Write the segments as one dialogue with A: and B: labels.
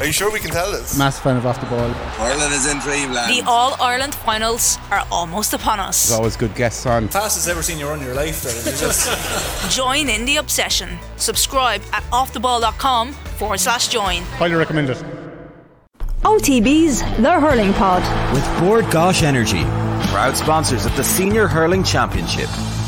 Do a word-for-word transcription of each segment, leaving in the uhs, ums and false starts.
A: Are you sure we can tell this?
B: Massive fan of Off the Ball.
C: Ireland is in dreamland.
D: The All-Ireland finals are almost upon us.
B: There's always good guests on.
A: Fastest ever seen you run in your life. Just...
D: Join in the obsession. Subscribe at offtheball.com forward slash join.
B: Highly recommend it.
E: O T B's The Hurling Pod.
F: With Bord Gáis Energy, proud sponsors of the Senior Hurling Championship.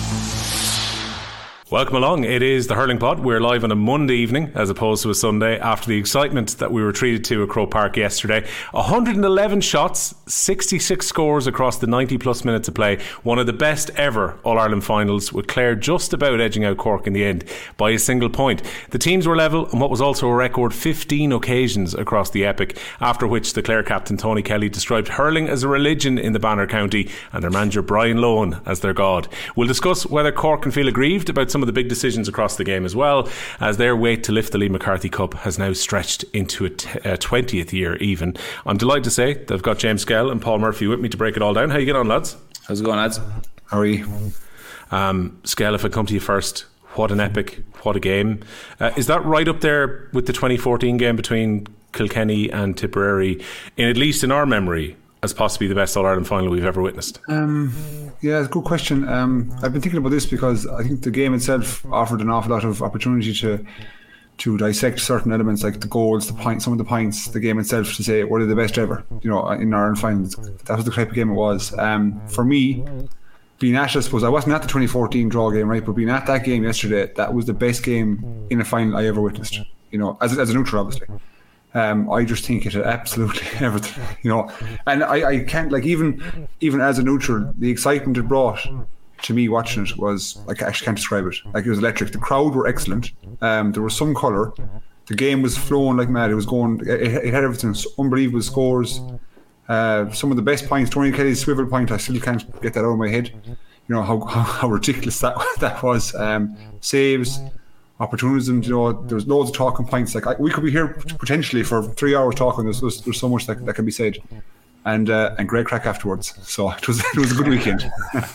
G: Welcome along. It is the Hurling Pod. We're live on a Monday evening as opposed to a Sunday after the excitement that we were treated to at Croke Park yesterday. one hundred eleven shots, sixty-six scores across the ninety plus minutes of play. One of the best ever All-Ireland finals, with Clare just about edging out Cork in the end by a single point. The teams were level on what was also a record fifteen occasions across the epic, after which the Clare captain Tony Kelly described hurling as a religion in the Banner County and their manager Brian Lohan as their god. We'll discuss whether Cork can feel aggrieved about some of the big decisions across the game, as well as their wait to lift the Lee McCarthy Cup has now stretched into a, t- a twentieth year even. I'm delighted to say that I've got James Skell and Paul Murphy with me to break it all down. How you get on, lads?
H: How's it going, lads?
C: How are you?
G: Um, Skell, if I come to you first, what an epic, what a game. Uh, is that right up there with the twenty fourteen game between Kilkenny and Tipperary, in at least in our memory, as possibly the best All-Ireland final we've ever witnessed?
I: Um, yeah, it's a good question. Um, I've been thinking about this because I think the game itself offered an awful lot of opportunity to to dissect certain elements, like the goals, the point, some of the points, the game itself, to say were they the best ever, you know, in Ireland finals. That was the type of game it was. Um, for me, being at, I suppose, I wasn't at the twenty fourteen draw game, right, but being at that game yesterday, that was the best game in a final I ever witnessed, you know, as, as a neutral, obviously. Um, I just think it had absolutely everything, you know, and I, I can't, like, even even as a neutral, the excitement it brought to me watching it was, like, I actually can't describe it. Like, it was electric. The crowd were excellent. Um, there was some colour. The game was flowing like mad. It was going, it, it had everything. Unbelievable scores. Uh, some of the best points. Tony Kelly's swivel point, I still can't get that out of my head. You know, how how, how ridiculous that that was. Um, saves, opportunities, you know, there's loads of talking points. Like, I, we could be here potentially for three hours talking. There's there's, there's so much that, that can be said, and uh, and great crack afterwards. So it was it was a good weekend.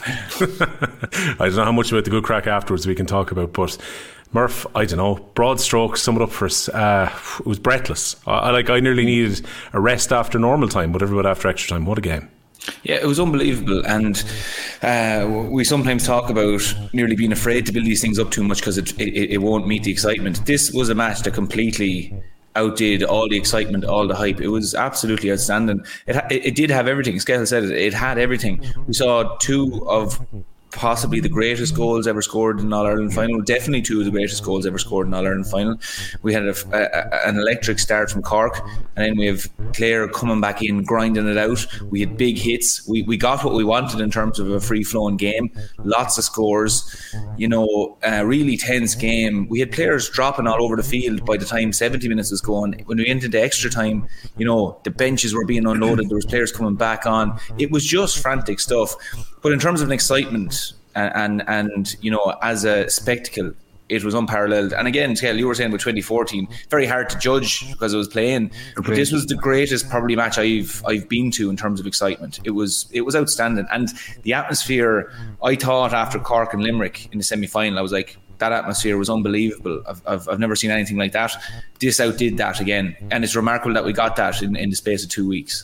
G: I don't know how much about the good crack afterwards we can talk about, but Murph, I don't know, broad strokes, sum it up for us. Uh, it was breathless. I, I like I nearly needed a rest after normal time, whatever about after extra time. What a game.
H: Yeah, it was unbelievable, and uh, we sometimes talk about nearly being afraid to build these things up too much because it, it, it won't meet the excitement. This was a match that completely outdid all the excitement, all the hype. It was absolutely outstanding. It it, it did have everything. Skell said it, it had everything. We saw two of possibly the greatest goals ever scored in an All-Ireland final, definitely two of the greatest goals ever scored in an All-Ireland final. We had a, a, an electric start from Cork, and then we have Clare coming back in, grinding it out. We had big hits. We we got what we wanted in terms of a free-flowing game, lots of scores, you know, a really tense game. We had players dropping all over the field by the time seventy minutes was going. When we went into extra time, you know, the benches were being unloaded, there was players coming back on. It was just frantic stuff. But in terms of an excitement and, and, and you know, as a spectacle, it was unparalleled. And again, Skell, you were saying with twenty fourteen, very hard to judge because it was playing. But this was the greatest probably match I've I've been to in terms of excitement. It was it was outstanding. And the atmosphere, I thought after Cork and Limerick in the semi-final, I was like, that atmosphere was unbelievable. I've, I've I've never seen anything like that. This outdid that again. And it's remarkable that we got that in, in the space of two weeks.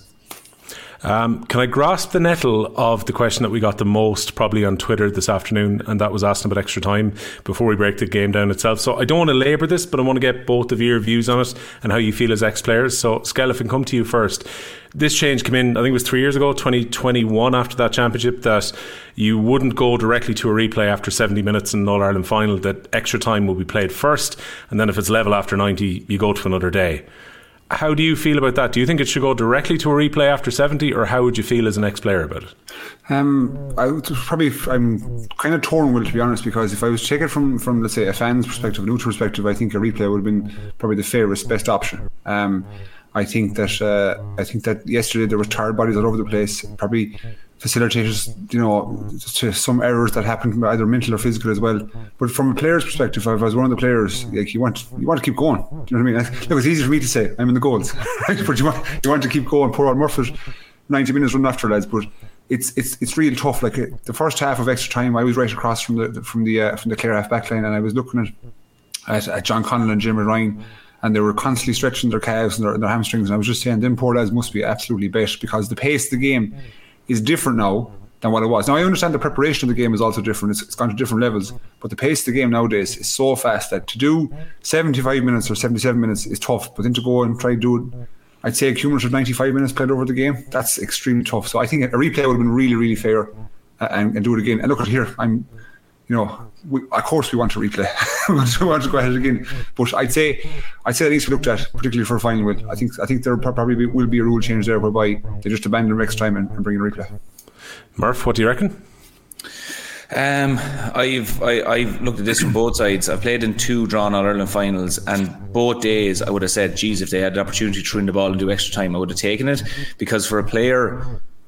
G: Um, can I grasp the nettle of the question that we got the most probably on Twitter this afternoon, and that was asking about extra time before we break the game down itself? So I don't want to labour this, but I want to get both of your views on it and how you feel as ex-players. So Skell, if I can come to you first. This change came in, I think it was three years ago, twenty twenty-one, after that championship, that you wouldn't go directly to a replay after seventy minutes in an All-Ireland final, that extra time will be played first, and then if it's level after ninety, you go to another day. How do you feel about that? Do you think it should go directly to a replay after seventy, or how would you feel as an ex-player about it?
I: Um, I would probably, I'm kind of torn with it, to be honest, because if I was to take it from, from let's say, a fan's perspective, a neutral perspective, I think a replay would have been probably the fairest, best option. Um, I think that uh, I think that yesterday there were tired bodies all over the place, probably facilitators, you know, to some errors that happened, either mental or physical as well. But from a player's perspective, if I was one of the players, like you want, you want to keep going. Do you know what I mean? Look, it's easy for me to say I'm in the goals, right? But you want, you want to keep going. Poor old Murphy, ninety minutes running after lads, but it's it's it's really tough. Like uh, the first half of extra time, I was right across from the from the uh, from the Clare half back line, and I was looking at at, at John Connell and Jimmy Ryan. and they were constantly stretching their calves and their, and their hamstrings. And I was just saying, them poor lads must be absolutely bet, because the pace of the game is different now than what it was. Now, I understand the preparation of the game is also different. It's, it's gone to different levels, but the pace of the game nowadays is so fast that to do seventy-five minutes or seventy-seven minutes is tough, but then to go and try to do it, I'd say a cumulative ninety-five minutes played over the game, that's extremely tough. So I think a replay would have been really, really fair, uh, and, and do it again. And look at here, I'm, you know, we, of course we want to replay. we want to go ahead again, but I'd say, I'd say that needs to be looked at, particularly for a final win. I think, I think there probably be, will be a rule change there whereby they just abandon next time and, and bring in a replay.
G: Murph, what do you reckon?
H: Um, I've I, I've looked at this from both sides. I've played in two drawn All-Ireland finals, and both days I would have said, geez, if they had the opportunity to win the ball and do extra time, I would have taken it. Because for a player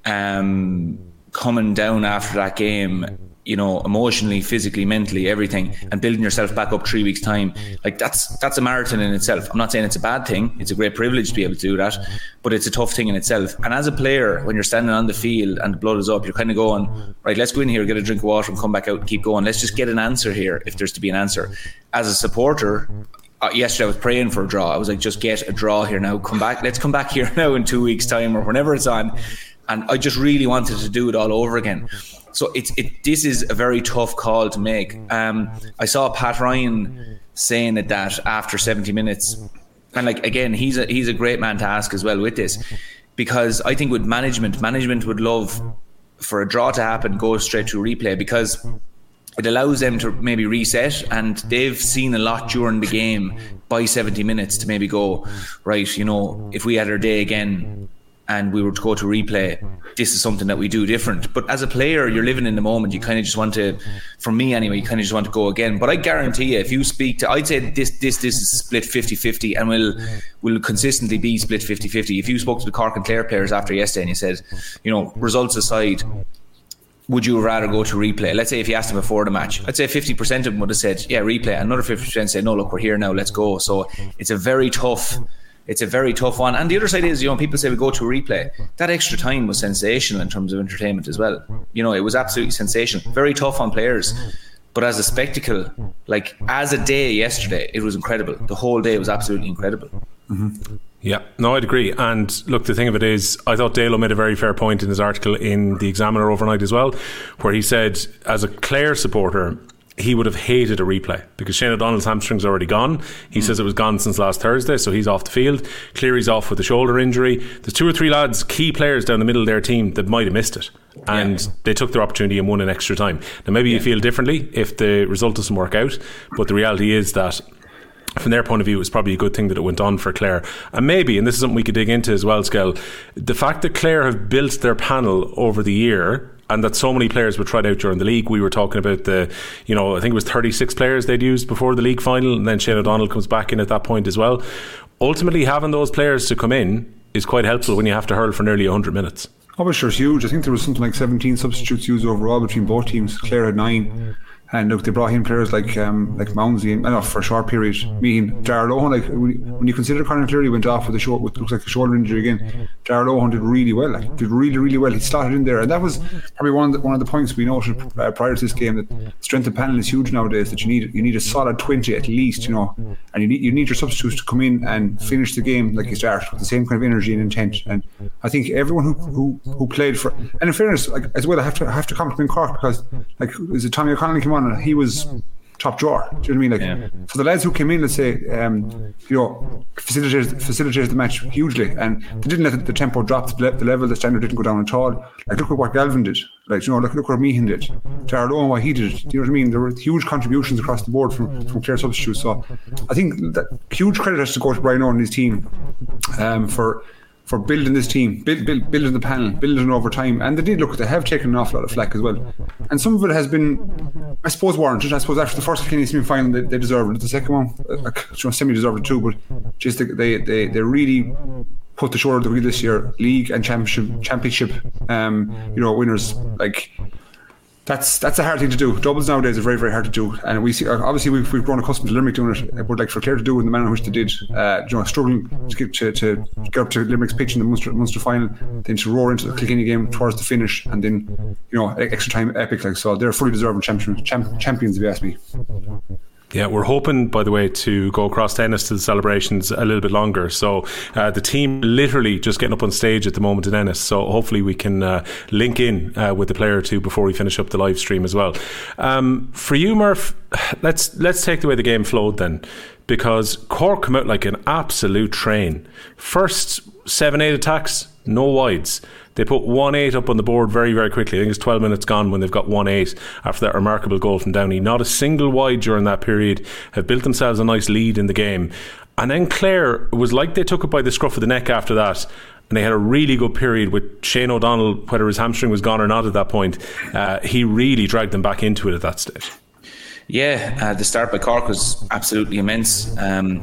H: um, coming down after that game, you know, emotionally, physically, mentally, everything, and building yourself back up three weeks' time, like that's that's a marathon in itself. I'm not saying it's a bad thing. It's a great privilege to be able to do that, but it's a tough thing in itself. And as a player, when you're standing on the field and the blood is up, you're kind of going, right, let's go in here, get a drink of water and come back out and keep going. Let's just get an answer here if there's to be an answer. As a supporter, uh, yesterday I was praying for a draw. I was like, just get a draw here now. Come back. Let's come back here now in two weeks' time or whenever it's on. And I just really wanted to do it all over again. So it's it. This is a very tough call to make. Um, I saw Pat Ryan saying that, that after seventy minutes, and like again, he's a he's a great man to ask as well with this, because I think with management, management would love for a draw to happen, go straight to replay, because it allows them to maybe reset, and they've seen a lot during the game by seventy minutes to maybe go, right, you know, if we had our day again and we were to go to replay, this is something that we do different. But as a player, you're living in the moment. You kind of just want to, for me anyway, you kind of just want to go again. But I guarantee you, if you speak to, I'd say this this this is split fifty-fifty and will will consistently be split fifty-fifty. If you spoke to the Cork and Clare players after yesterday and you said, you know, results aside, would you rather go to replay? Let's say if you asked them before the match, I'd say fifty percent of them would have said, yeah, replay. Another fifty percent say, no, look, we're here now, let's go. So it's a very tough It's a very tough one. And the other side is, you know, people say we go to a replay. That extra time was sensational in terms of entertainment as well. You know, it was absolutely sensational. Very tough on players. But as a spectacle, like as a day yesterday, it was incredible. The whole day was absolutely incredible.
I: Mm-hmm.
G: Yeah, no, I'd agree. And look, the thing of it is, I thought Dalo made a very fair point in his article in the Examiner overnight as well, where he said, as a Clare supporter, he would have hated a replay because Shane O'Donnell's hamstring's already gone. He mm. says it was gone since last Thursday, so he's off the field. Cleary's off with a shoulder injury. There's two or three lads, key players down the middle of their team that might have missed it, and yeah. they took their opportunity and won in extra time. Now maybe yeah. you feel differently if the result doesn't work out, but the reality is that from their point of view, it was probably a good thing that it went on for Clare. And maybe, and this is something we could dig into as well, Skell, the fact that Clare have built their panel over the year and that so many players were tried out during the league. We were talking about the, you know, I think it was thirty-six players they'd used before the league final, and then Shane O'Donnell comes back in at that point as well. Ultimately, having those players to come in is quite helpful when you have to hurl for nearly one hundred minutes.
I: Oh, sure, it's huge. I think there was something like seventeen substitutes used overall between both teams. Clare had nine. And look, they brought in players like um, like Mounsey, and uh, for a short period. Me and Darragh Lohan, like when you consider Conor Cleary went off with a short, with looks like a shoulder injury again. Darragh Lohan did really well, like did really really well. He slotted in there, and that was probably one of the, one of the points we noted uh, prior to this game, that strength of panel is huge nowadays. That you need you need a solid twenty at least, you know, and you need you need your substitutes to come in and finish the game like you start with the same kind of energy and intent. And I think everyone who who, who played for, and in fairness, like as well, I have to I have to compliment Cork, because like is it Tommy O'Connell came on and he was top drawer. Do you know what I mean? Like, yeah. So the lads who came in, let's say, um, you know, facilitated facilitated the match hugely, and they didn't let the, the tempo drop. The, the level, the standard didn't go down at all. Like, look at what Galvin did. Like, you know, look, look what Meehan did. Darragh Lohan, what he did. Do you know what I mean? There were huge contributions across the board from from Clare substitutes. So I think that huge credit has to go to Brian Owen and his team um, for. for building this team, build, build, building the panel, building over time. And they did, look, they have taken an awful lot of flack as well. And some of it has been, I suppose, warranted. I suppose after the first Kilkenny semi-final, they, they deserved it. The second one, uh, you know, semi-deserved it too, but just they, they, they really put the shoulder of the wheel this year. League and championship, championship um, you know, winners. Like, That's that's a hard thing to do. Doubles nowadays are very, very hard to do, and we see obviously we've we've grown accustomed to Limerick doing it. But like for Clare to do it in the manner in which they did, uh, you know, struggling to get to, to get up to Limerick's pitch in the Munster, Munster final, then to roar into the Kilkenny game towards the finish, and then you know extra time epic. Like so, they're fully deserving champions. Champ, champions, if you ask me.
G: Yeah, we're hoping, by the way, to go across to Ennis to the celebrations a little bit longer. So uh, the team literally just getting up on stage at the moment in Ennis. So hopefully we can uh, link in uh, with the player or two before we finish up the live stream as well. Um, for you, Murph, let's let's take the way the game flowed then, because Cork come out like an absolute train. First seven, eight attacks, no wides. They put one eight up on the board very, very quickly. I think it's twelve minutes gone when they've got one eight after that remarkable goal from Downey. Not a single wide during that period. Have built themselves a nice lead in the game. And then Clare, it was like they took it by the scruff of the neck after that. And they had a really good period with Shane O'Donnell, whether his hamstring was gone or not at that point. Uh, he really dragged them back into it at that stage.
H: Yeah, uh, the start by Cork was absolutely immense. Um,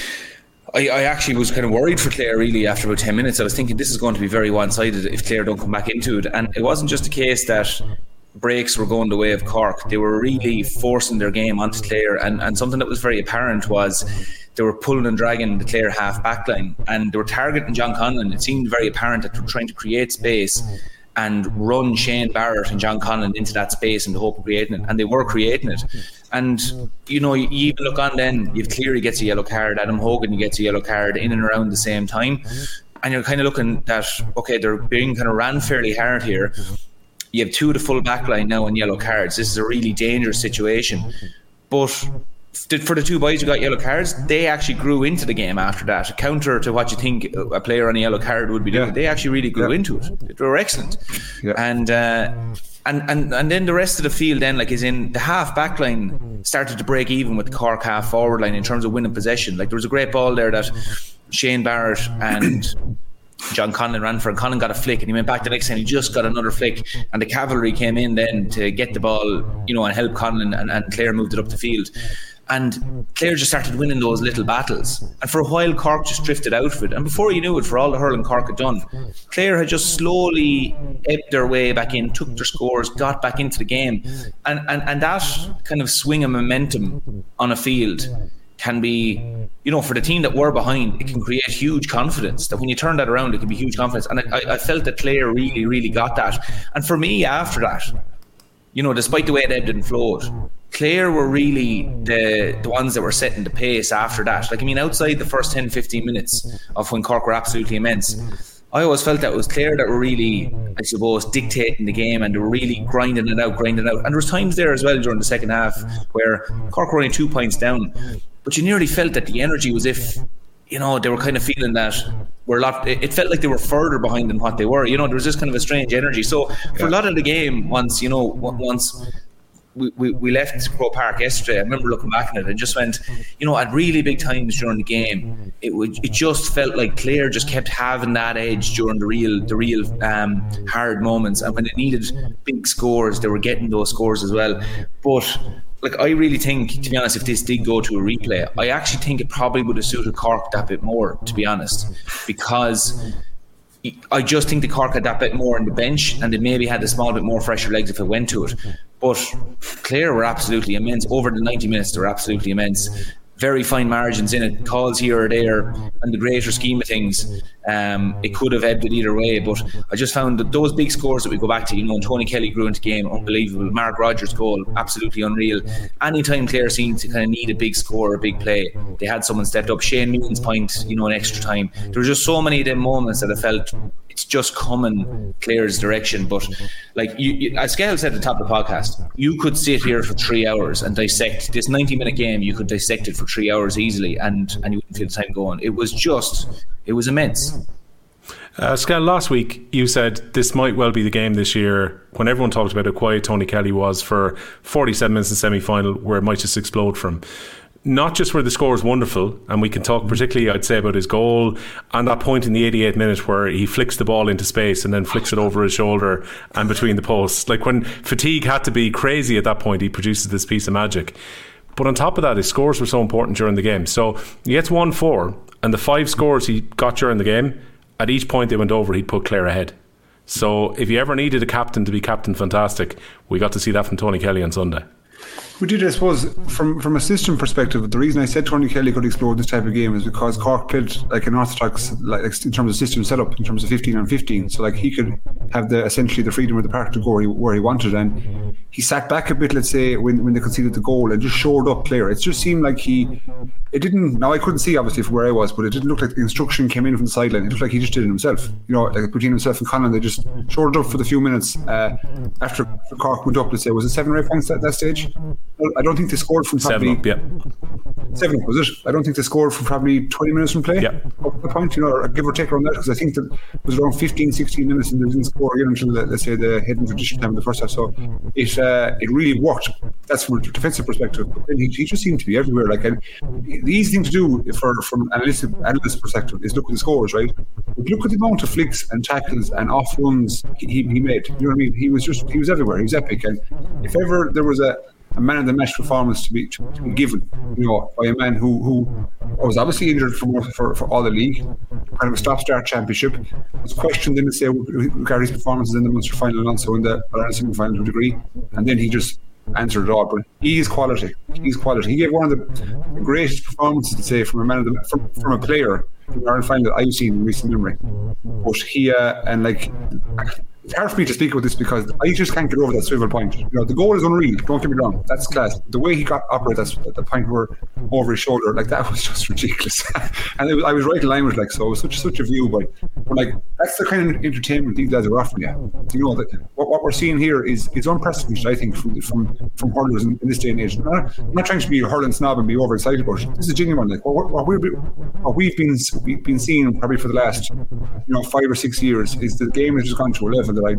H: I, I actually was kind of worried for Clare really after about ten minutes. I was thinking this is going to be very one-sided if Clare don't come back into it. And it wasn't just a case that breaks were going the way of Cork. They were really forcing their game onto Clare. And, and something that was very apparent was they were pulling and dragging the Clare half back line. And they were targeting John Conlon. It seemed very apparent that they were trying to create space and run Shane Barrett and John Conlon into that space in the hope of creating it. And they were creating it. And, you know, you even look on then, you've Cleary gets a yellow card, Adam Hogan gets a yellow card in and around the same time. And you're kind of looking at, okay, they're being kind of ran fairly hard here. You have two of the full back line now on yellow cards. This is a really dangerous situation. But for the two boys who got yellow cards, they actually grew into the game after that. Counter to what you think a player on a yellow card would be doing, yeah. They actually really grew yeah. into it. They were excellent. Yeah. And uh, and and and then the rest of the field then, like, is in the half back line started to break even with the Cork half forward line in terms of winning possession. Like, there was a great ball there that Shane Barrett and John Conlon ran for, and Conlon got a flick, and he went back the next time, he just got another flick, and the cavalry came in then to get the ball, you know, and help Conlon, and, and Clare moved it up the field. And Clare just started winning those little battles. And for a while, Cork just drifted out of it. And before you knew it, for all the hurling Cork had done, Clare had just slowly ebbed their way back in, took their scores, got back into the game. And, and, and that kind of swing of momentum on a field can be, you know, for the team that were behind, it can create huge confidence. That when you turn that around, it can be huge confidence. And I, I felt that Clare really, really got that. And for me, after that, you know, despite the way it ebbed and flowed, Clare were really the the ones that were setting the pace after that. Like, I mean, outside the first ten, fifteen minutes of when Cork were absolutely immense, I always felt that it was Clare that were really, I suppose, dictating the game, and they were really grinding it out, grinding it out. And there was times there as well during the second half where Cork were only two points down, but you nearly felt that the energy was if, you know, they were kind of feeling that we're a lot, it felt like they were further behind than what they were. You know, there was this kind of a strange energy. So for a lot of the game, once, you know, once we, we, we left Croke Park yesterday, I remember looking back at it and just went, you know, at really big times during the game, it would, it just felt like Clare just kept having that edge during the real, the real um, hard moments. And when it needed big scores, they were getting those scores as well. But like, I really think, to be honest, if this did go to a replay, I actually think it probably would have suited Cork that bit more, to be honest, because I just think the Cork had that bit more on the bench, and they maybe had a small bit more fresher legs if it went to it. But Clare were absolutely immense. Over the ninety minutes, they were absolutely immense. Very fine margins in it, calls here or there, and the greater scheme of things, um, it could have ebbed it either way. But I just found that those big scores that we go back to, you know, and Tony Kelly grew into game, unbelievable. Mark Rogers' goal, absolutely unreal. Anytime Clare seemed to kind of need a big score, a big play, they had someone stepped up. Shane Meehan's point, you know, in extra time. There were just so many of them moments that I felt it's just coming Clare's direction. But like you, you, as Gail said at the top of the podcast, you could sit here for three hours and dissect this ninety minute game. You could dissect it for three hours easily, and and you wouldn't feel the time going. It was just, it was immense.
G: Uh, Scal, last week you said this might well be the game this year, when everyone talked about how quiet Tony Kelly was for forty-seven minutes in semi-final, where it might just explode from. Not just where the score is wonderful, and we can talk particularly, I'd say, about his goal and that point in the eighty-eighth minute where he flicks the ball into space and then flicks it over his shoulder and between the posts. Like, when fatigue had to be crazy at that point, he produces this piece of magic. But on top of that, his scores were so important during the game. So he gets one four, and the five scores he got during the game, at each point they went over, he'd put Clare ahead. So if you ever needed a captain to be Captain Fantastic, we got to see that from Tony Kelly on Sunday.
I: We did, I suppose, from from a system perspective. The reason I said Tony Kelly could explode this type of game is because Cork played like an orthodox, like in terms of system setup, in terms of fifteen on fifteen. So like he could have the essentially the freedom of the park to go where he, where he wanted, and he sat back a bit. Let's say when, when they conceded the goal and just shored up clear. It just seemed like he. It didn't. Now I couldn't see obviously from where I was, but it didn't look like the instruction came in from the sideline. It looked like he just did it himself. You know, like between himself and Conlon, they just shored up for the few minutes uh, after, after Cork went up. Let's say was it seven or eight points at that stage? I don't think they scored from probably
G: seven up, yeah.
I: Seven up, was it? I don't think they scored from probably twenty minutes from play.
G: Yeah.
I: Up to the point, you know, or give or take around that, because I think that it was around fifteen, sixteen minutes and they didn't score again until the, let's say the heading tradition time in the first half. So it uh, it really worked. That's from a defensive perspective. But then he, he just seemed to be everywhere. Like, and the easy thing to do for from an analyst analyst perspective is look at the scores, right? But look at the amount of flicks and tackles and off runs he, he made. You know what I mean? He was just he was everywhere. He was epic. And if ever there was a a man of the match performance to be to, to be given, you know, by a man who who was obviously injured for for, for all the league, kind of a stop-start championship, was questioned in the say regarding his performances in the Munster final and also in the Ireland semi-final to a degree, and then he just answered it all. But he is quality. He's quality. He gave one of the greatest performances, to say, from a man of the from, from a player in the Ireland final that I've seen in recent memory. But he uh, and like. It's hard for me to speak about this because I just can't get over that swivel point. You know, the goal is unreal. Don't get me wrong. That's class. The way he got operated at the point where over his shoulder, like that was just ridiculous. And it was, I was right in line with like, so it was such such a view, but, but like that's the kind of entertainment these guys are offering you. You know that what, what we're seeing here is is unprecedented. I think from from from hurlers in, in this day and age. I'm not, I'm not trying to be a hurling snob and be overexcited about it. This is genuine. Like what, what, we've been, what we've been we've been seeing probably for the last you know five or six years is the game has just gone to a level that I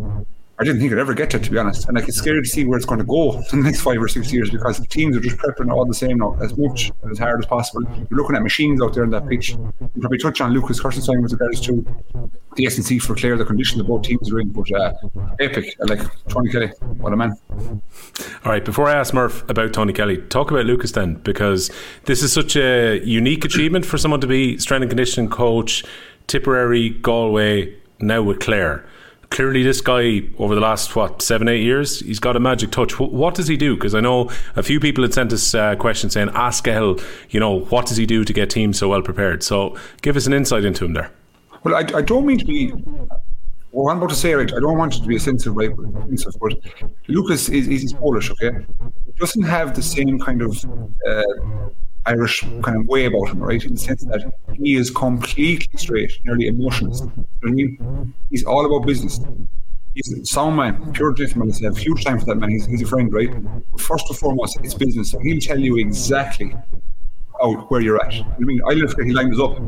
I: I didn't think I'd ever get to, to be honest. And like it's scary to see where it's going to go in the next five or six years because the teams are just prepping all the same now, as much and as hard as possible. You're looking at machines out there on that pitch. You probably touch on Lucas Kirstenstein with regards to the S N C for Clare, the condition that both teams are in, but uh, epic. And like Tony Kelly, what a man.
G: All right, before I ask Murph about Tony Kelly, talk about Lucas then, because this is such a unique achievement for someone to be strength and conditioning coach, Tipperary, Galway, now with Clare. Clearly this guy over the last what seven eight years he's got a magic touch. What does he do? Because I know a few people had sent us uh, questions saying ask El, you know, what does he do to get teams so well prepared? So give us an insight into him there.
I: Well, I, I don't mean to be what I'm about to say, right? I don't want it to be offensive, right? But Lucas is he's Polish, okay? He doesn't have the same kind of uh, Irish kind of way about him, right? In the sense that he is completely straight, nearly emotionless. You know what I mean? He's all about business. He's a sound man, pure gentleman. I have huge time for that man. He's, he's a friend, right? But first and foremost, it's business. So he'll tell you exactly out where you're at. You know what I mean? I left where he lined us up.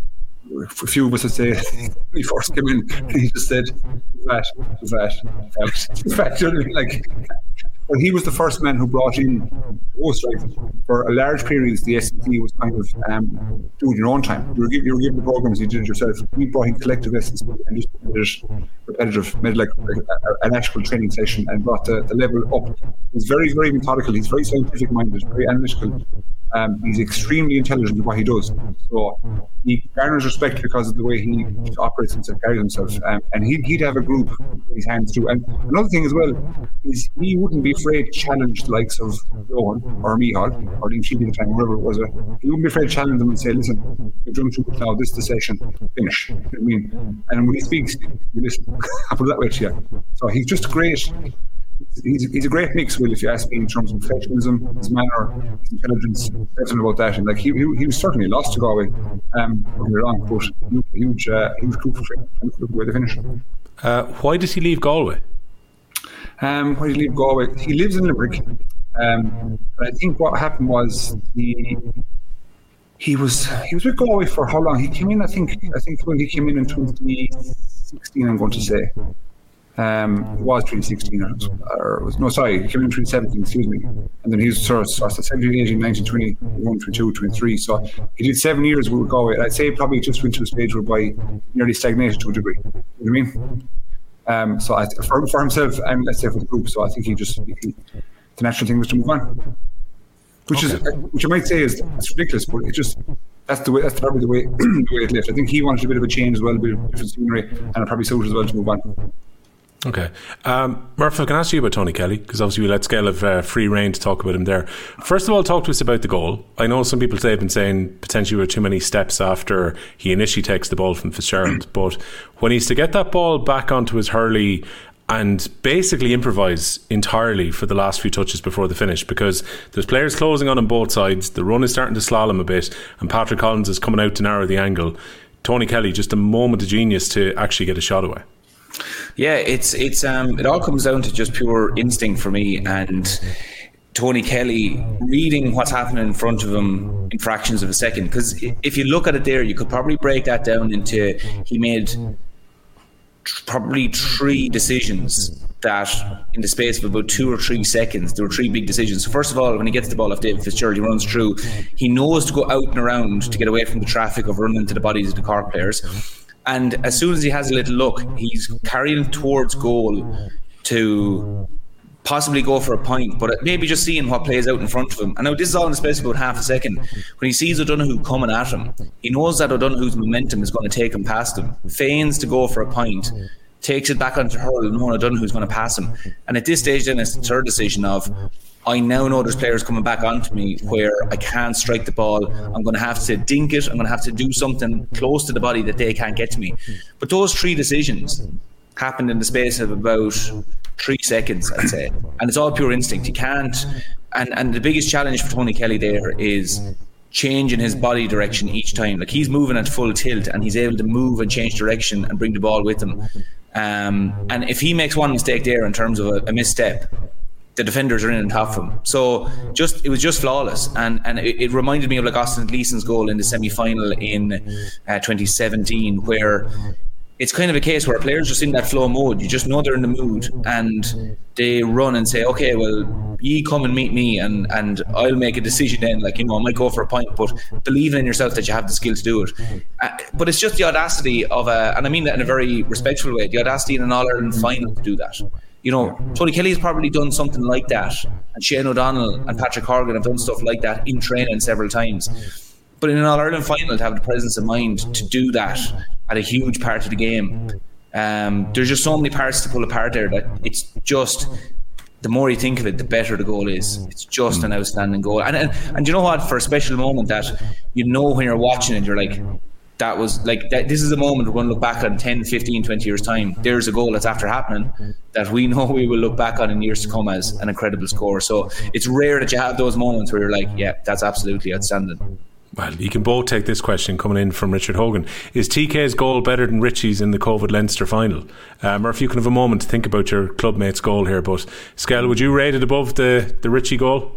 I: A few of us would say when he first came in, he just said, "Fat, fat, fat, fat." You know what I mean? Like. Well, he was the first man who brought in host, right? For a large period, the S N C was kind of um, do it your own time. You were, give, you were given the programs, you did it yourself. We brought in collective S N C and just made it repetitive, made like, like a, an actual training session and brought the, the level up. He's very, very methodical. He's very scientific minded, very analytical. Um, he's extremely intelligent in what he does. So he garners respect because of the way he operates himself, carries himself. Um, and he'd, he'd have a group in his hands too. And another thing as well is he wouldn't be afraid to challenge the likes of Johan or Mihal or Liam Sheedy at the time, whoever it was. He wouldn't be afraid to challenge them and say, listen, you've done too much now, this is the session, finish. You know what I mean? And when he speaks, you listen. I'll put it that way to you. So he's just great. He's, he's a great mix, Will, if you ask me, in terms of professionalism, his manner, his intelligence, everything about that. And like he, he, he was certainly lost to Galway, um, don't get me wrong, but huge, uh, huge crucial for him. And look where they finish.
G: Uh, why did he leave Galway?
I: Um, why did he leave Galway? He lives in Limerick, um, and I think what happened was he he was he was with Galway for how long? He came in, I think, I think when he came in in twenty sixteen, I'm going to say. Um, it was twenty sixteen, or, or was, no, sorry, he came in twenty seventeen, excuse me. And then he was sort of, sort of seventeen, eighteen, nineteen, twenty, twenty-one, twenty-two, twenty-three. So he did seven years with Galway. And I'd say probably just went to a stage whereby nearly stagnated to a degree. You know what I mean? Um, so I, for, for himself, and let's say for the group, so I think he just, he, the natural thing was to move on. Which okay. is, which I might say is it's ridiculous, but it just, that's the way, that's probably the way, the way it left. I think he wanted a bit of a change as well, a bit of different scenery, and it probably suited as well to move on.
G: Okay. Um, Murph, I can ask you about Tony Kelly, because obviously we let Skell have uh, free reign to talk about him there. First of all, talk to us about the goal. I know some people say have been saying potentially were too many steps after he initially takes the ball from Fitzgerald, but when he's to get that ball back onto his hurley and basically improvise entirely for the last few touches before the finish, because there's players closing on on both sides, the run is starting to slalom a bit, and Patrick Collins is coming out to narrow the angle. Tony Kelly, just a moment of genius to actually get a shot away.
H: Yeah, it's it's um, it all comes down to just pure instinct for me, and Tony Kelly reading what's happening in front of him in fractions of a second. Because if you look at it there, you could probably break that down into he made tr- probably three decisions that in the space of about two or three seconds, there were three big decisions. So first of all, when he gets the ball off David Fitzgerald, he runs through. He knows to go out and around to get away from the traffic of running into the bodies of the Cork players. And as soon as he has a little look, he's carrying towards goal to possibly go for a point, but maybe just seeing what plays out in front of him. And now this is all in the space of about half a second. When he sees O'Donoghue coming at him, he knows that O'Donoghue's momentum is going to take him past him, feigns to go for a point, takes it back onto hurl, knowing O'Donoghue's going to pass him. And at this stage then it's the third decision of, I now know there's players coming back onto me where I can't strike the ball. I'm going to have to dink it. I'm going to have to do something close to the body that they can't get to me. But those three decisions happened in the space of about three seconds, I'd say. And it's all pure instinct. You can't. And, and the biggest challenge for Tony Kelly there is changing his body direction each time. Like, he's moving at full tilt and he's able to move and change direction and bring the ball with him. Um, and if he makes one mistake there in terms of a, a misstep, the defenders are in on top of him. So just it was just flawless, and and it, it reminded me of like Austin Gleason's goal in the semi-final in uh, twenty seventeen, where it's kind of a case where players just in that flow mode. You just know they're in the mood, and they run and say, okay, well, ye come and meet me, and and I'll make a decision then. Like, you know, I might go for a point, but believing in yourself that you have the skill to do it. Uh, but it's just the audacity of a, and I mean that in a very respectful way, the audacity in an All-Ireland final to do that. You know, Tony Kelly has probably done something like that, and Shane O'Donnell and Patrick Horgan have done stuff like that in training several times. But in an All-Ireland final, to have the presence of mind to do that at a huge part of the game, um, there's just so many parts to pull apart there that it's just, the more you think of it, the better the goal is. It's just an outstanding goal. And, and, and you know what, for a special moment that you know when you're watching it, you're like, that was like that, this is a moment we're going to look back on ten, fifteen, twenty years time. There's a goal that's after happening that we know we will look back on in years to come as an incredible score. So it's rare that you have those moments where you're like, yeah, that's absolutely outstanding.
G: Well, you can both take this question coming in from Richard Hogan. Is T K's goal better than Richie's in the COVID Leinster final? Um, or if you can have a moment to think about your clubmate's goal here, but Skell, would you rate it above the, the Richie goal?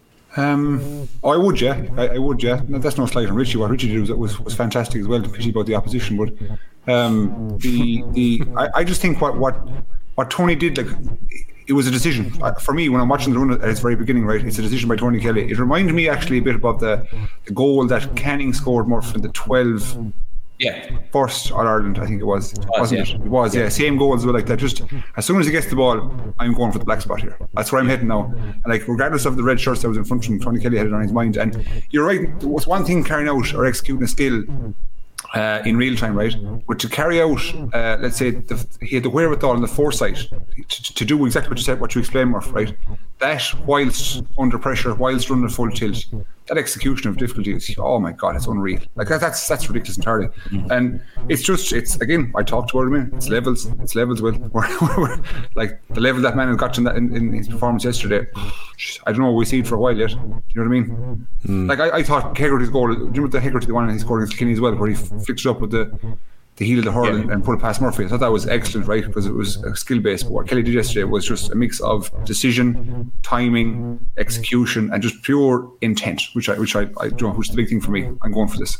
I: Um, I would, yeah, I, I would, yeah. No, that's no slight on Richie. What Richie did was was, was fantastic as well. To pity about the opposition, but um, the the I, I just think what what what Tony did, like, it was a decision for me when I'm watching the run at its very beginning. Right, it's a decision by Tony Kelly. It reminded me actually a bit about the the goal that Canning scored more from the twelve.
H: Yeah,
I: first All Ireland, I think it was,
H: it was
I: wasn't
H: yeah.
I: it? It was, yeah. yeah. Same goal as well, like that. Just as soon as he gets the ball, I'm going for the black spot here. That's where I'm heading now. And like, regardless of the red shirts that was in front of him, Tony Kelly had it on his mind. And you're right. There was one thing carrying out or executing a skill uh, in real time, right? But to carry out, uh, let's say, the, he had the wherewithal and the foresight to, to do exactly what you said, what you explained, Murph, right? That whilst under pressure, whilst running full tilt, that execution of difficulty is, oh my God, it's unreal. Like that, that's that's ridiculous entirely. Mm-hmm. And it's just, it's again, I talked about it a minute. It's levels, it's levels. Well, we're, we're, like the level that man has got in, that, in, in his performance yesterday. I don't know. We see it for a while yet. Do you know what I mean? Mm. Like I, I thought Hegarty's goal. Do you remember the Hegarty, the one he scored against Kilkenny as well, where he flicked it up with the. the heel of the hurl yeah. and, and put it past Murphy. I thought that was excellent, right? Because it was a skill base. But what Kelly did yesterday was just a mix of decision, timing, execution, and just pure intent, which I, which I, I don't know, which is the big thing for me. I'm going for this.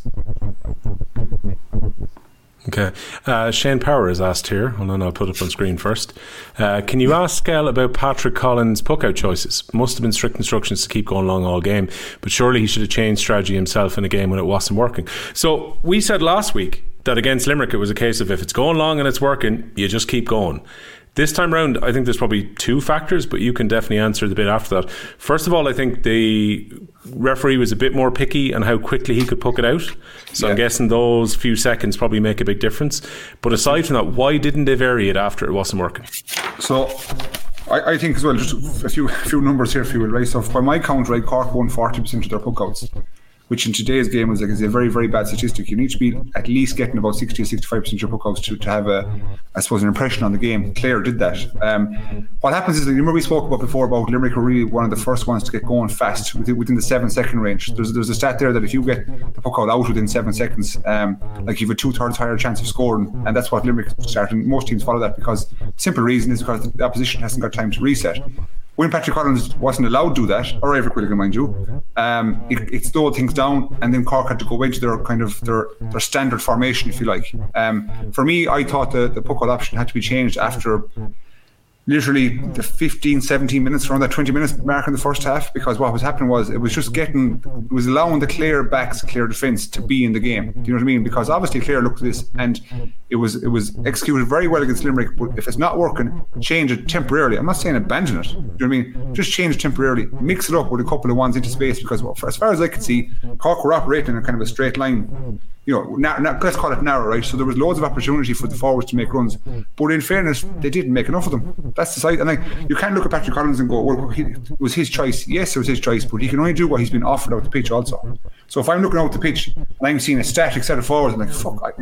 G: Okay. Uh, Shane Power is asked here. Hold on, I'll put it up on screen first. Uh, can you ask Skell about Patrick Collins' puck-out choices? Must have been strict instructions to keep going long all game, but surely he should have changed strategy himself in a game when it wasn't working. So we said last week that against Limerick it was a case of if it's going long and it's working, you just keep going. This time round, I think there's probably two factors, but you can definitely answer the bit after that. First of all, I think the referee was a bit more picky on how quickly he could puck it out. So yeah. I'm guessing those few seconds probably make a big difference. But aside from that, why didn't they vary it after it wasn't working?
I: So I, I think as well, just a few, a few numbers here, if you will, right? So by my count, right, Cork won forty percent of their puckouts, which in today's game is like is a very, very bad statistic. You need to be at least getting about sixty or sixty-five percent of your puckouts to, to have a, I suppose, an impression on the game. Clare did that. Um, what happens is, you remember we spoke about before about Limerick were really one of the first ones to get going fast within, within the seven second range. There's there's a stat there that if you get the puck out, out within seven seconds, um, like you have a two thirds higher chance of scoring, and that's what Limerick started. And most teams follow that because simple reason is because the opposition hasn't got time to reset. When Patrick Collins wasn't allowed to do that, or Ivor Quilligan, mind you, um, it, it slowed things down, and then Cork had to go into their kind of their, their standard formation, if you like. Um, for me, I thought the, the puck out option had to be changed after literally the fifteen, seventeen minutes, around that twenty minutes mark in the first half, because what was happening was it was just getting, it was allowing the Clare backs, Clare defence to be in the game. Do you know what I mean? Because obviously Clare looked at this and it was it was executed very well against Limerick, but if it's not working, change it temporarily. I'm not saying abandon it. Do you know what I mean? Just change it temporarily. Mix it up with a couple of ones into space, because well, for, as far as I could see, Cork were operating in a kind of a straight line. You know, na- na- let's call it narrow, right? So there was loads of opportunity for the forwards to make runs, but in fairness, they didn't make enough of them. That's the side. And like, you can't look at Patrick Collins and go, well, he, it was his choice. Yes, it was his choice, but he can only do what he's been offered out the pitch also. So if I'm looking out the pitch and I'm seeing a static set of forwards, I'm like, fuck, I,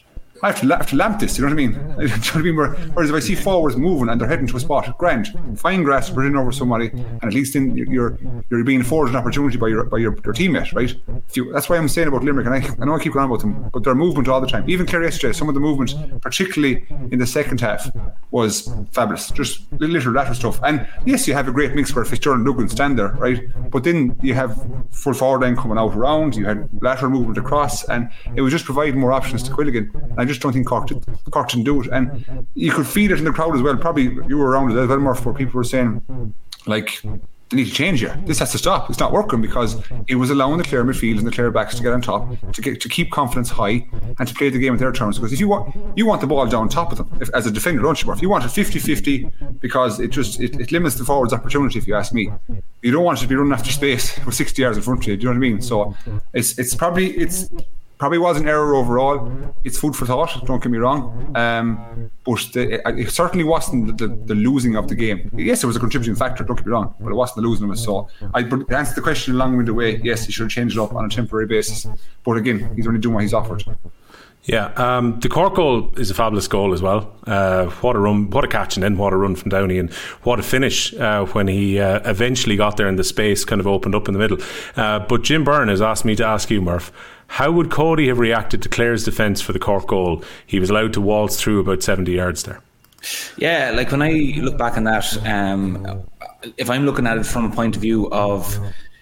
I: I have to, I have to lamp this, you know what I mean? You know what I mean? Whereas if I see forwards moving and they're heading to a spot, grand, fine grass, put in over somebody, and at least then you're you're being afforded an opportunity by your by your, your teammate, right? If you, that's why I'm saying about Limerick, and I, I know I keep going on about them, but their movement all the time. Even Clare yesterday, some of the movement, particularly in the second half, was fabulous. Just little lateral stuff. And yes, you have a great mix where Fitzgerald and Duggan stand there, right? But then you have full forward line coming out around, you had lateral movement across, and it was just providing more options to Quilligan. And I just don't think Cork, did, Cork didn't do it. And you could feel it in the crowd as well. Probably you were around it as well, Murph, where people were saying, like, they need to change here. This has to stop. It's not working, because it was allowing the Clare midfield and the Clare backs to get on top, to get to keep confidence high and to play the game in their terms. Because if you want you want the ball down top of them if, as a defender, don't you? If you want it fifty-fifty, because it just it, it limits the forwards' opportunity, if you ask me. You don't want it to be running after space with sixty yards in front of you. Do you know what I mean? So it's it's probably it's probably was an error overall. It's food for thought, don't get me wrong, um, but the, it certainly wasn't the, the, the losing of the game. Yes, it was a contributing factor, don't get me wrong, but it wasn't the losing of it. So I to answer the question a long-winded way, yes, he should change it up on a temporary basis, but again, he's only doing what he's offered.
G: Yeah, um, the Cork goal is a fabulous goal as well. Uh, what a run, what a catch, and then what a run from Downey, and what a finish uh, when he uh, eventually got there and the space kind of opened up in the middle. Uh, but Jim Byrne has asked me to ask you, Murph, how would Cody have reacted to Clare's defence for the Cork goal? He was allowed to waltz through about seventy yards there.
H: Yeah, like when I look back on that, um, if I'm looking at it from a point of view of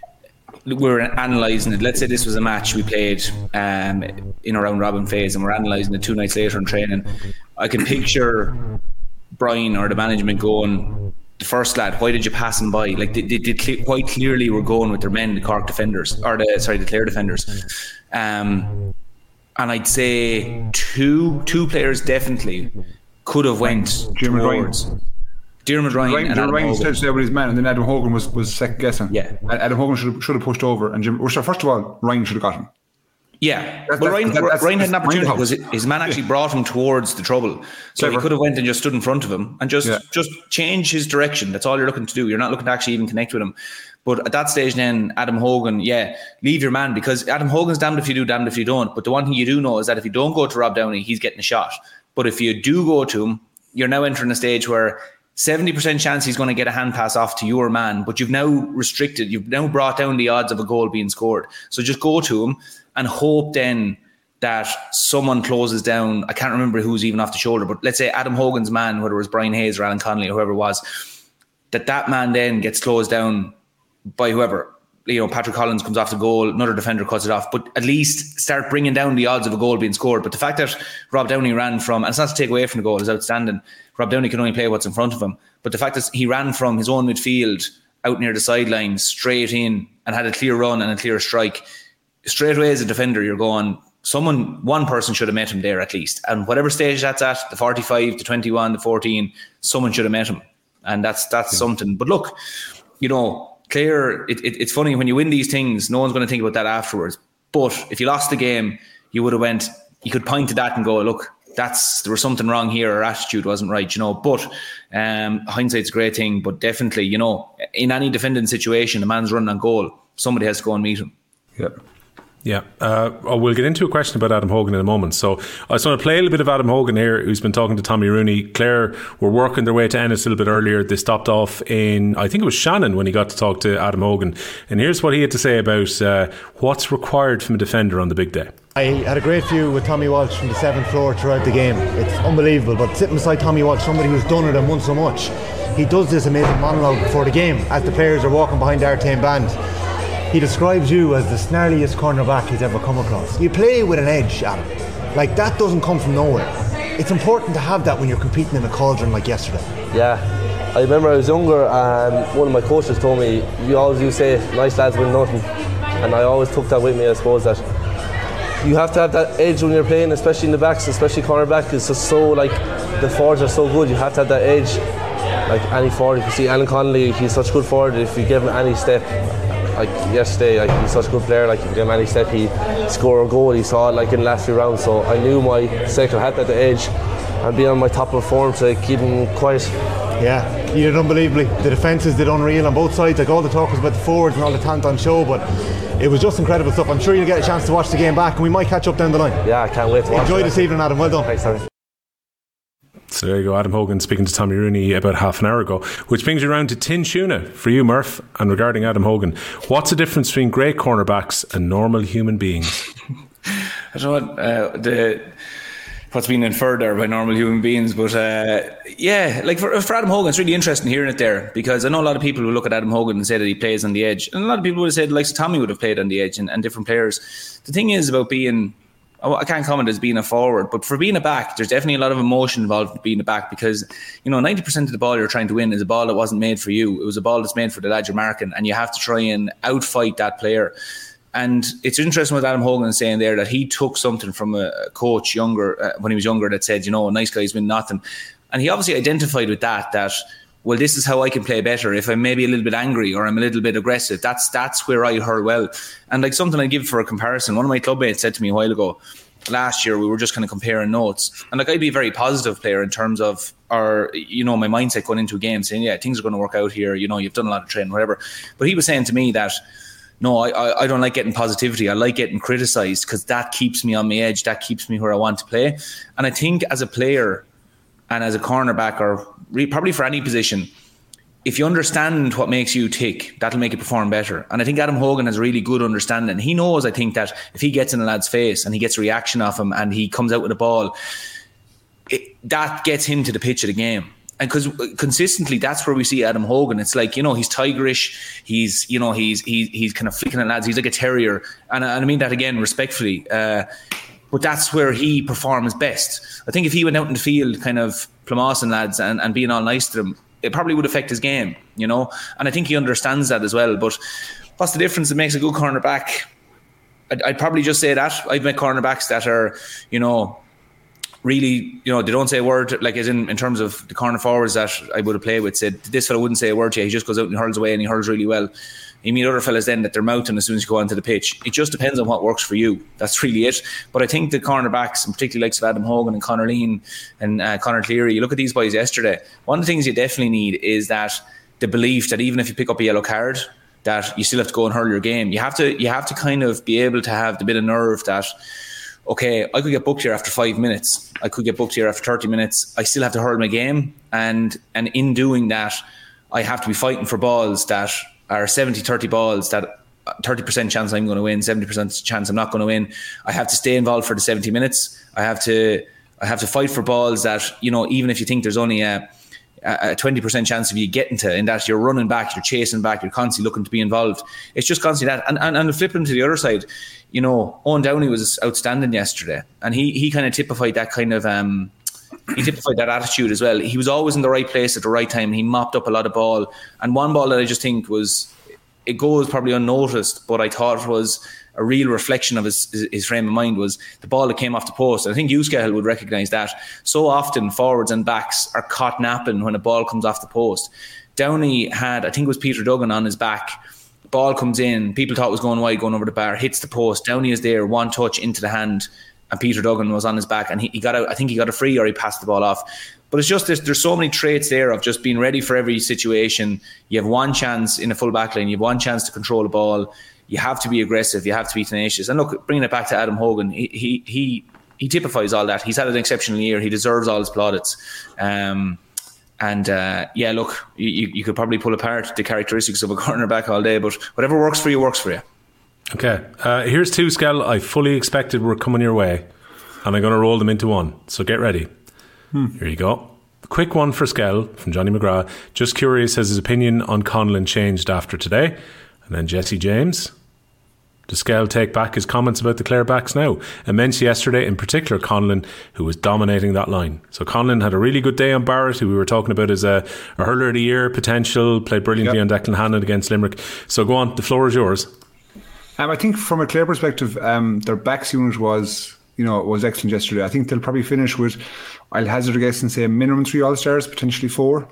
H: we're analysing it, let's say this was a match we played um, in a round robin phase and we're analysing it two nights later in training, I can picture Brian or the management going, the first lad, why did you pass him by? Like they, they, they quite clearly were going with their men, the Cork defenders, or the sorry, the Clare defenders. Um, and I'd say two two players definitely could have went
I: Jim
H: towards Diarmuid Ryan,
I: Ryan,
H: and Adam
I: Ryan
H: Hogan.
I: stayed there with his man, and then Adam Hogan was, was second guessing.
H: Yeah,
I: Adam Hogan should have, should have pushed over, and Jim. Well, first of all, Ryan should have got him.
H: Yeah,
I: that's,
H: but
I: that's,
H: Ryan,
I: that, that's,
H: Ryan had an
I: that's
H: opportunity because his man actually brought him towards the trouble, so Clever. He could have went and just stood in front of him and just yeah. just change his direction. That's all you're looking to do. You're not looking to actually even connect with him. But at that stage, then Adam Hogan, yeah, leave your man, because Adam Hogan's damned if you do, damned if you don't. But the one thing you do know is that if you don't go to Rob Downey, he's getting a shot. But if you do go to him, you're now entering a stage where seventy percent chance he's going to get a hand pass off to your man, but you've now restricted, you've now brought down the odds of a goal being scored. So just go to him and hope then that someone closes down. I can't remember who's even off the shoulder, but let's say Adam Hogan's man, whether it was Brian Hayes or Alan Connolly or whoever it was, that that man then gets closed down by whoever. You know, Patrick Collins comes off the goal, another defender cuts it off, but at least start bringing down the odds of a goal being scored. But the fact that Rob Downey ran from, and it's not to take away from the goal, is outstanding. Rob Downey can only play what's in front of him. But the fact that he ran from his own midfield out near the sideline straight in and had a clear run and a clear strike, straight away as a defender, you're going, someone, one person should have met him there at least. And whatever stage that's at, the forty-five, the twenty-one, the fourteen, someone should have met him. And that's that's yeah. something. But look, you know, Clare, it, it, it's funny, when you win these things, no one's going to think about that afterwards. But if you lost the game, you would have went, you could point to that and go, look, that's there was something wrong here, our attitude wasn't right, you know. But um, hindsight's a great thing. But definitely, you know, in any defending situation, a man's running on goal, somebody has to go and meet him.
I: Yep.
G: Yeah, uh, oh, we'll get into a question about Adam Hogan in a moment. So I just want to play a little bit of Adam Hogan here, who's been talking to Tommy Rooney. Clare were working their way to Ennis a little bit earlier. They stopped off in, I think it was Shannon, when he got to talk to Adam Hogan. And here's what he had to say about uh, what's required from a defender on the big day.
J: I had a great view with Tommy Walsh from the seventh floor throughout the game. It's unbelievable. But sitting beside Tommy Walsh, somebody who's done it and won so much, he does this amazing monologue before the game as the players are walking behind the Artane band. He describes you as the snarliest cornerback he's ever come across. You play with an edge, Adam. Like, that doesn't come from nowhere. It's important to have that when you're competing in a cauldron like yesterday.
K: Yeah. I remember I was younger and one of my coaches told me, you always you say, nice lads win nothing. And I always took that with me, I suppose, that you have to have that edge when you're playing, especially in the backs, especially cornerback. It's just so, like, the forwards are so good. You have to have that edge. Like any forward, if you see Alan Connolly, he's such a good forward. If you give him any step, like yesterday, like he's such a good player. Like if you give him any step, he score a goal. He saw it like in the last few rounds. So I knew my second had that edge, and be on my top of form to keep him quiet.
J: Yeah, you did unbelievably. The defences did unreal on both sides. Like all the talk was about the forwards and all the talent on show, but it was just incredible stuff. I'm sure you'll get a chance to watch the game back, and we might catch up down the line.
K: Yeah, I can't wait to watch.
J: Enjoy this evening, Adam. Well done.
K: Thanks, Harry.
G: So there you go, Adam Hogan speaking to Tommy Rooney about half an hour ago, which brings you around to Tin Tuna for you, Murph. And regarding Adam Hogan, what's the difference between great cornerbacks and normal human beings?
H: I don't know what, uh, the, what's been inferred there by normal human beings, but uh, yeah, like for, for Adam Hogan, it's really interesting hearing it there, because I know a lot of people will look at Adam Hogan and say that he plays on the edge, and a lot of people would have said like Tommy would have played on the edge, and, and different players. The thing is about being, I can't comment as being a forward, but for being a back, there's definitely a lot of emotion involved with being a back, because, you know, ninety percent of the ball you're trying to win is a ball that wasn't made for you. It was a ball that's made for the lad you're marking, and you have to try and outfight that player. And it's interesting what Adam Hogan is saying there, that he took something from a coach younger uh, when he was younger that said, you know, nice guys win nothing. And he obviously identified with that, that, well, this is how I can play better. If I'm maybe a little bit angry or I'm a little bit aggressive, that's that's where I hurl well. And like something I give for a comparison, one of my clubmates said to me a while ago, last year we were just kind of comparing notes, and like I'd be a very positive player in terms of our, you know, my mindset going into a game, saying, yeah, things are going to work out here, you know, you've done a lot of training, whatever. But he was saying to me that, no, I, I, I don't like getting positivity. I like getting criticised, because that keeps me on my edge. That keeps me where I want to play. And I think as a player and as a cornerback, or re- probably for any position, if you understand what makes you tick, that'll make you perform better. And I think Adam Hogan has a really good understanding. He knows, I think, that if he gets in a lad's face and he gets a reaction off him and he comes out with a ball, it, that gets him to the pitch of the game. And because consistently, that's where we see Adam Hogan. It's like, you know, he's tigerish. He's, you know, he's he's he's kind of flicking at lads. He's like a terrier. And, and I mean that again respectfully. Uh, but that's where he performs best. I think if he went out in the field kind of plumossing lads and, and being all nice to them, it probably would affect his game, you know. And I think he understands that as well. But what's the difference that makes a good cornerback? I'd, I'd probably just say that. I've met cornerbacks that are, you know, really, you know, they don't say a word, like as in, in terms of the corner forwards that I would have played with, said, this fella wouldn't say a word to you. He just goes out and hurls away, and he hurls really well. You meet other fellas then that they're mouthing as soon as you go onto the pitch. It just depends on what works for you. That's really it. But I think the cornerbacks, and particularly likes of Adam Hogan and Conor Lean and uh, Conor Cleary, you look at these boys yesterday, one of the things you definitely need is that the belief that even if you pick up a yellow card, that you still have to go and hurl your game. You have to you have to kind of be able to have the bit of nerve that, okay, I could get booked here after five minutes. I could get booked here after thirty minutes. I still have to hurl my game. And and in doing that, I have to be fighting for balls that are seventy thirty balls, that thirty percent chance I'm going to win, seventy percent chance I'm not going to win. I have to stay involved for the seventy minutes. I have to I have to fight for balls that, you know, even if you think there's only a, a twenty percent chance of you getting to, in that you're running back, you're chasing back, you're constantly looking to be involved. It's just constantly that. And, and, and flipping to the other side, you know, Owen Downey was outstanding yesterday, and he he kind of typified that kind of um, he typified that attitude as well. He was always in the right place at the right time. He mopped up a lot of ball, and one ball that I just think was, it goes probably unnoticed, but I thought was a real reflection of his, his, his frame of mind was the ball that came off the post. And I think Euskehel would recognise that. So often forwards and backs are caught napping when a ball comes off the post. Downey had, I think it was Peter Duggan on his back. Ball comes in, people thought it was going wide, going over the bar, hits the post. Downey is there, one touch into the hand, and Peter Duggan was on his back, and he, he got out. I think he got a free or he passed the ball off. But it's just there's, there's so many traits there of just being ready for every situation. You have one chance in a full back line, you have one chance to control the ball. You have to be aggressive, you have to be tenacious. And look, bringing it back to Adam Hogan, he he he, he typifies all that. He's had an exceptional year. He deserves all his plaudits. Um, And uh, yeah, look, you, you could probably pull apart the characteristics of a cornerback all day, but whatever works for you, works for you.
G: Okay, uh, here's two, Skell, I fully expected were coming your way, and I'm going to roll them into one. So get ready. Hmm. Here you go. Quick one for Skell from Johnny McGrath. Just curious, has his opinion on Conlon changed after today? And then Jesse James. Does Skell take back his comments about the Clare backs now? Immense yesterday, in particular Conlon, who was dominating that line. So Conlon had a really good day on Barrett, who we were talking about as a, a hurler of the year potential, played brilliantly yep. on Declan Hannon against Limerick. So go on, the floor is yours.
I: Um, I think from a Clare perspective, um, their backs unit was, you know, was excellent yesterday. I think they'll probably finish with, I'll hazard a guess and say a minimum three All-Stars, potentially four.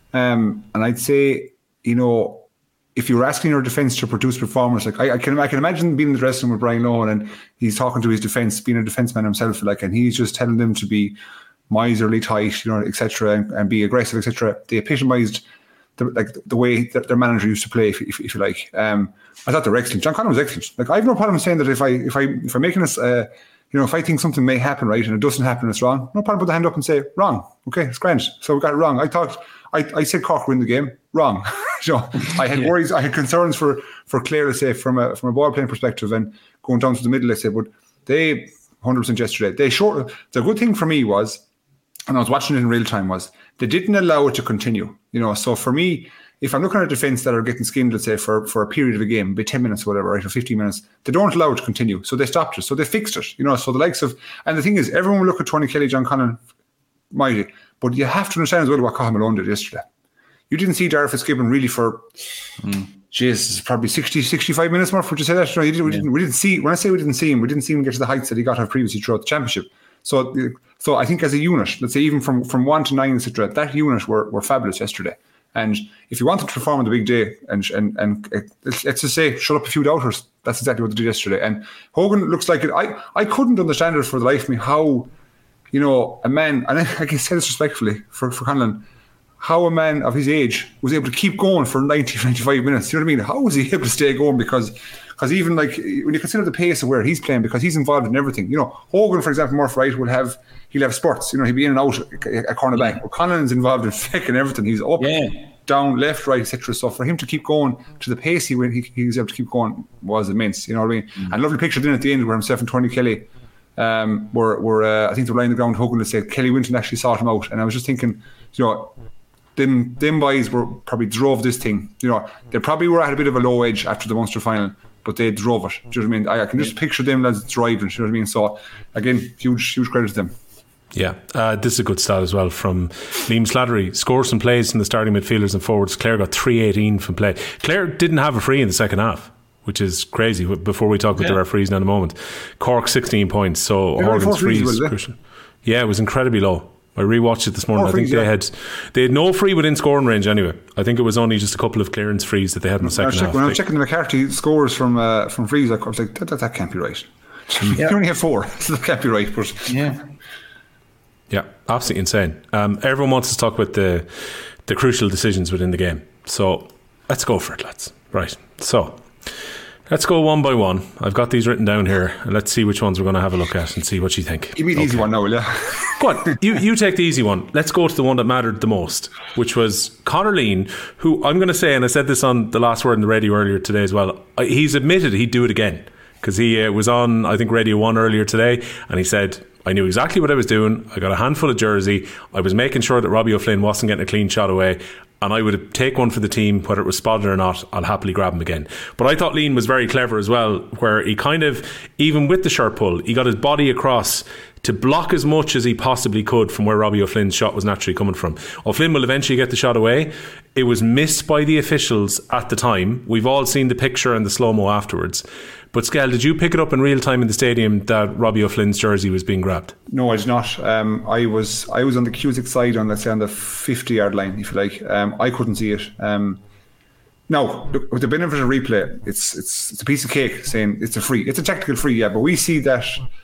I: Um, and I'd say, you know, if you were asking your defence to produce performance, like I, I can I can imagine being in the dressing room with Brian Lohan and he's talking to his defence, being a defenceman himself, like, and he's just telling them to be miserly tight, you know, et cetera, and, and be aggressive, et cetera. They epitomised the, like the way that their manager used to play, if, if, if you like. Um, I thought they were excellent. John Conlon was excellent. Like, I have no problem saying that if I if I if I'm making this, uh, you know, if I think something may happen right and it doesn't happen, it's wrong. No problem. Put the hand up and say wrong. Okay, it's grand. So we got it wrong. I thought I, I said Cork win the game. Wrong. You know, I had worries, I had concerns for for Clare, let's say, from a from a ball playing perspective and going down to the middle, let's say, but they one hundred percent yesterday. They short. The good thing for me was, and I was watching it in real time, was they didn't allow it to continue. You know, so for me, if I'm looking at a defence that are getting skinned, let's say, for, for a period of a game, be ten minutes or whatever, right, or fifteen minutes, they don't allow it to continue. So they stopped it. So they fixed it. You know, so the likes of, and the thing is, everyone will look at Tony Kelly, John Conlon, mighty, but you have to understand as well what Cathal Malone did yesterday. You didn't see Darragh Fitzgibbon really for, mm. geez, probably sixty, sixty-five minutes more. Would you say that? No, you didn't, we, yeah. didn't, we didn't see, when I say we didn't see him, we didn't see him get to the heights that he got to previously throughout the championship. So so I think as a unit, let's say even from, from one to nine, et cetera, that unit were, were fabulous yesterday. And if you wanted to perform on the big day, and and and let's, let's just say, shut up a few doubters, that's exactly what they did yesterday. And Hogan looks like it. I, I couldn't understand it for the life of me how, you know, a man, and I, I can say this respectfully for, for Conlon, how a man of his age was able to keep going for ninety, ninety-five minutes. You know what I mean? How was he able to stay going? Because because even like when you consider the pace of where he's playing, because he's involved in everything. You know, Hogan, for example, Murph Wright will have, he'll have spurts. You know, he'll be in and out a cornerback. Yeah. Well, Conlon's involved in flicking everything. He's up, yeah. down, left, right, et cetera. So for him to keep going to the pace he went, he, he was able to keep going was immense. You know what I mean? Mm-hmm. And lovely picture then at the end where himself and Tony Kelly um, were, were uh, I think they were lying on the ground. Hogan had said Kelly Winton actually sought him out. And I was just thinking, you know, Them, them boys were probably drove this thing. You know, they probably were at a bit of a low edge after the Munster final, but they drove it. Do you know what I mean? I, I can just picture them as driving. Do you know what I mean? So again, huge, huge credit to them.
G: Yeah, uh, this is a good stat as well from Liam Slattery. Scores some plays from the starting midfielders and forwards. Clare got three eighteen from play. Clare didn't have a free in the second half, which is crazy. Before we talk about yeah. the referees now in a moment, Cork sixteen points. So yeah, Horgan's free is crucial. Yeah, it was incredibly low. I rewatched it this morning. Oh, I think freeze, they yeah. had they had no free within scoring range anyway. I think it was only just a couple of clearance frees that they had in the second
I: check,
G: half.
I: When I was checking the McCarthy scores from uh, from frees, I was like, that, that, that can't be right. Yeah. You only have four, so that can't be right. But
H: yeah,
G: yeah, absolutely insane. Um, everyone wants to talk about the the crucial decisions within the game. So let's go for it, lads. Right. So let's go one by one. I've got these written down here, and let's see which ones we're going to have a look at and see what you think.
I: Give me the okay. easy one now, will you?
G: Go on, you, you take the easy one. Let's go to the one that mattered the most, which was Conor Lean, who I'm going to say, and I said this on the last word in the radio earlier today as well, he's admitted he'd do it again, because he uh, was on, I think, Radio one earlier today, and he said, I knew exactly what I was doing. I got a handful of jersey. I was making sure that Robbie O'Flynn wasn't getting a clean shot away, and I would take one for the team, whether it was spotted or not. I'll happily grab him again. But I thought Lean was very clever as well, where he kind of, even with the shirt pull, he got his body across to block as much as he possibly could from where Robbie O'Flynn's shot was naturally coming from. O'Flynn will eventually get the shot away. It was missed by the officials at the time. We've all seen the picture and the slow-mo afterwards. But Skell, did you pick it up in real time in the stadium that Robbie O'Flynn's jersey was being grabbed?
I: No, I did not. Um, I was I was on the Cusick side, on let's say on the fifty-yard line, if you like. Um, I couldn't see it. Um, now, look, with the benefit of replay, it's it's it's a piece of cake saying it's a free. It's a tactical free, yeah, but we see that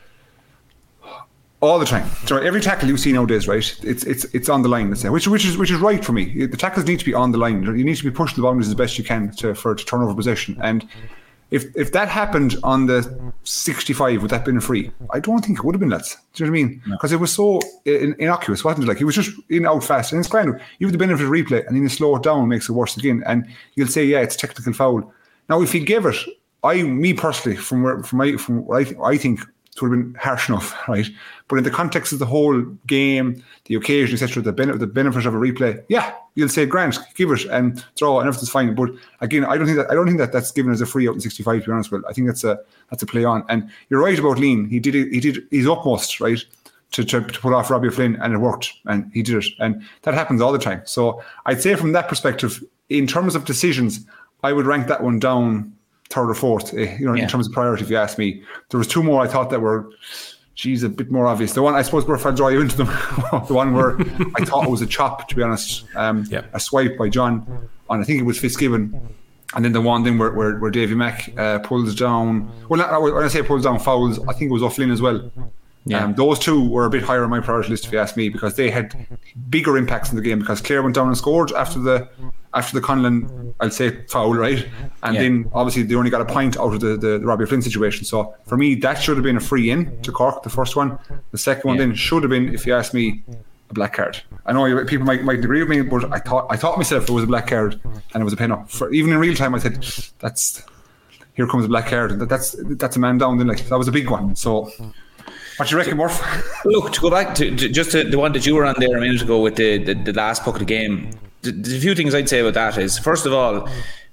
I: all the time. So every tackle you see nowadays, right? It's it's it's on the line, let's say, which which is which is right for me. The tackles need to be on the line. You need to be pushing the boundaries as best you can to for to turn over possession. And if if that happened on the sixty-five, would that have been a free? I don't think it would have been, lads. Do you know what I mean? Because no. It was so in, innocuous, wasn't it? Like, it was just in out fast, and it's grand. You have the benefit of replay, and then you slow it down, makes it worse again, and you'll say, yeah, it's a technical foul. Now, if he gave it, I, me personally, from where, from my, from what I, th- I think it would have been harsh enough, right? But in the context of the whole game, the occasion, et cetera, the, ben- the benefit of a replay, yeah, you'll say, Grant, give it and throw, and everything's fine. But again, I don't think that I don't think that that's given as a free out in sixty-five. To be honest with you, I think that's a that's a play on. And you're right about Lean. He did it, he did his utmost, right, to, to to put off Robbie O'Flynn, and it worked, and he did it, and that happens all the time. So I'd say from that perspective, in terms of decisions, I would rank that one down third or fourth, you know, yeah. in terms of priority, if you ask me. There was two more I thought that were, geez, a bit more obvious. The one, I suppose, where if I draw you into them, the one where I thought it was a chop, to be honest, um, yeah. a swipe by John, and I think it was Fitzgibbon. And then the one then where where, where Davy Mack uh, pulls down, well, not, when I say pulls down fouls, I think it was O'Flynn as well. Yeah. Um, those two were a bit higher on my priority list, if you ask me, because they had bigger impacts in the game, because Clare went down and scored after the after the Conlon, I'll say, foul, right? And yeah. then obviously they only got a point out of the, the, the Robbie O'Flynn situation. So for me, that should have been a free in to Cork, the first one. The second one yeah. then should have been, if you ask me, a black card. I know people might might agree with me, but I thought I thought myself it was a black card and it was a pen up. For, even in real time, I said, "That's here comes a black card." That, that's that's a man down. Then like that was a big one. So, what do you reckon, Murph?
H: Look, to go back to, to just to the one that you were on there a minute ago with the the, the last puck of the game. The, the few things I'd say about that is, first of all,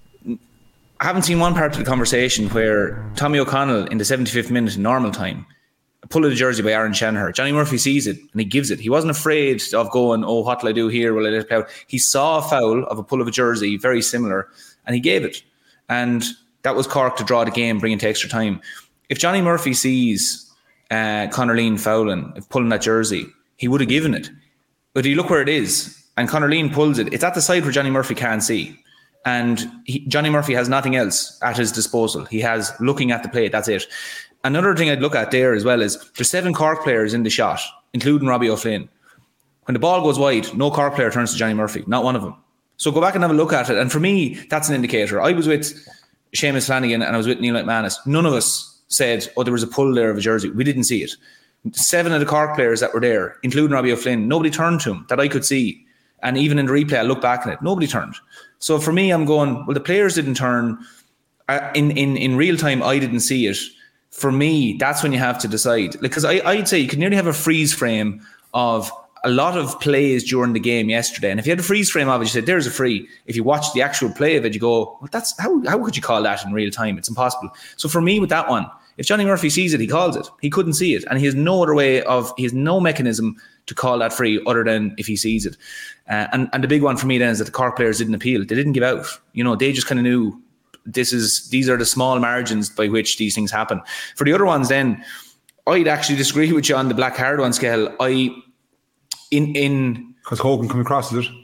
H: I haven't seen one part of the conversation where Tommy O'Connell in the seventy-fifth minute in normal time pull of the jersey by Aaron Shanahan. Johnny Murphy sees it and he gives it. He wasn't afraid of going, oh, what will I do here? Will I let it play out? He saw a foul of a pull of a jersey, very similar, and he gave it. And that was Cork to draw the game, bring it to extra time. If Johnny Murphy sees uh, Conor Lean fouling, pulling that jersey, he would have given it. But you look where it is, and Conor Lean pulls it. It's at the side where Johnny Murphy can't see. And he, Johnny Murphy has nothing else at his disposal. He has looking at the play, that's it. Another thing I'd look at there as well is there's seven Cork players in the shot, including Robbie O'Flynn. When the ball goes wide, no Cork player turns to Johnny Murphy, not one of them. So go back and have a look at it. And for me, that's an indicator. I was with Seamus Flanagan and I was with Neil McManus. None of us said, oh, there was a pull there of a jersey. We didn't see it. Seven of the Cork players that were there, including Robbie O'Flynn, nobody turned to him that I could see. And even in the replay, I look back at it, nobody turned. So for me, I'm going, well, the players didn't turn. Uh, in, in, in real time, I didn't see it. For me, that's when you have to decide. Because I, I'd say you could nearly have a freeze frame of a lot of plays during the game yesterday. And if you had a freeze frame of it, you said, there's a free. If you watch the actual play of it, you go, well, that's how, how could you call that in real time? It's impossible. So for me, with that one, if Johnny Murphy sees it, he calls it. He couldn't see it. And he has no other way of, he has no mechanism to call that free other than if he sees it. Uh, and, and the big one for me then is that the Cork players didn't appeal. They didn't give out. You know, they just kind of knew this is, these are the small margins by which these things happen. For the other ones then, I'd actually disagree with you on the black card one, Scale. I, in, in,
I: because Hogan come across, is it?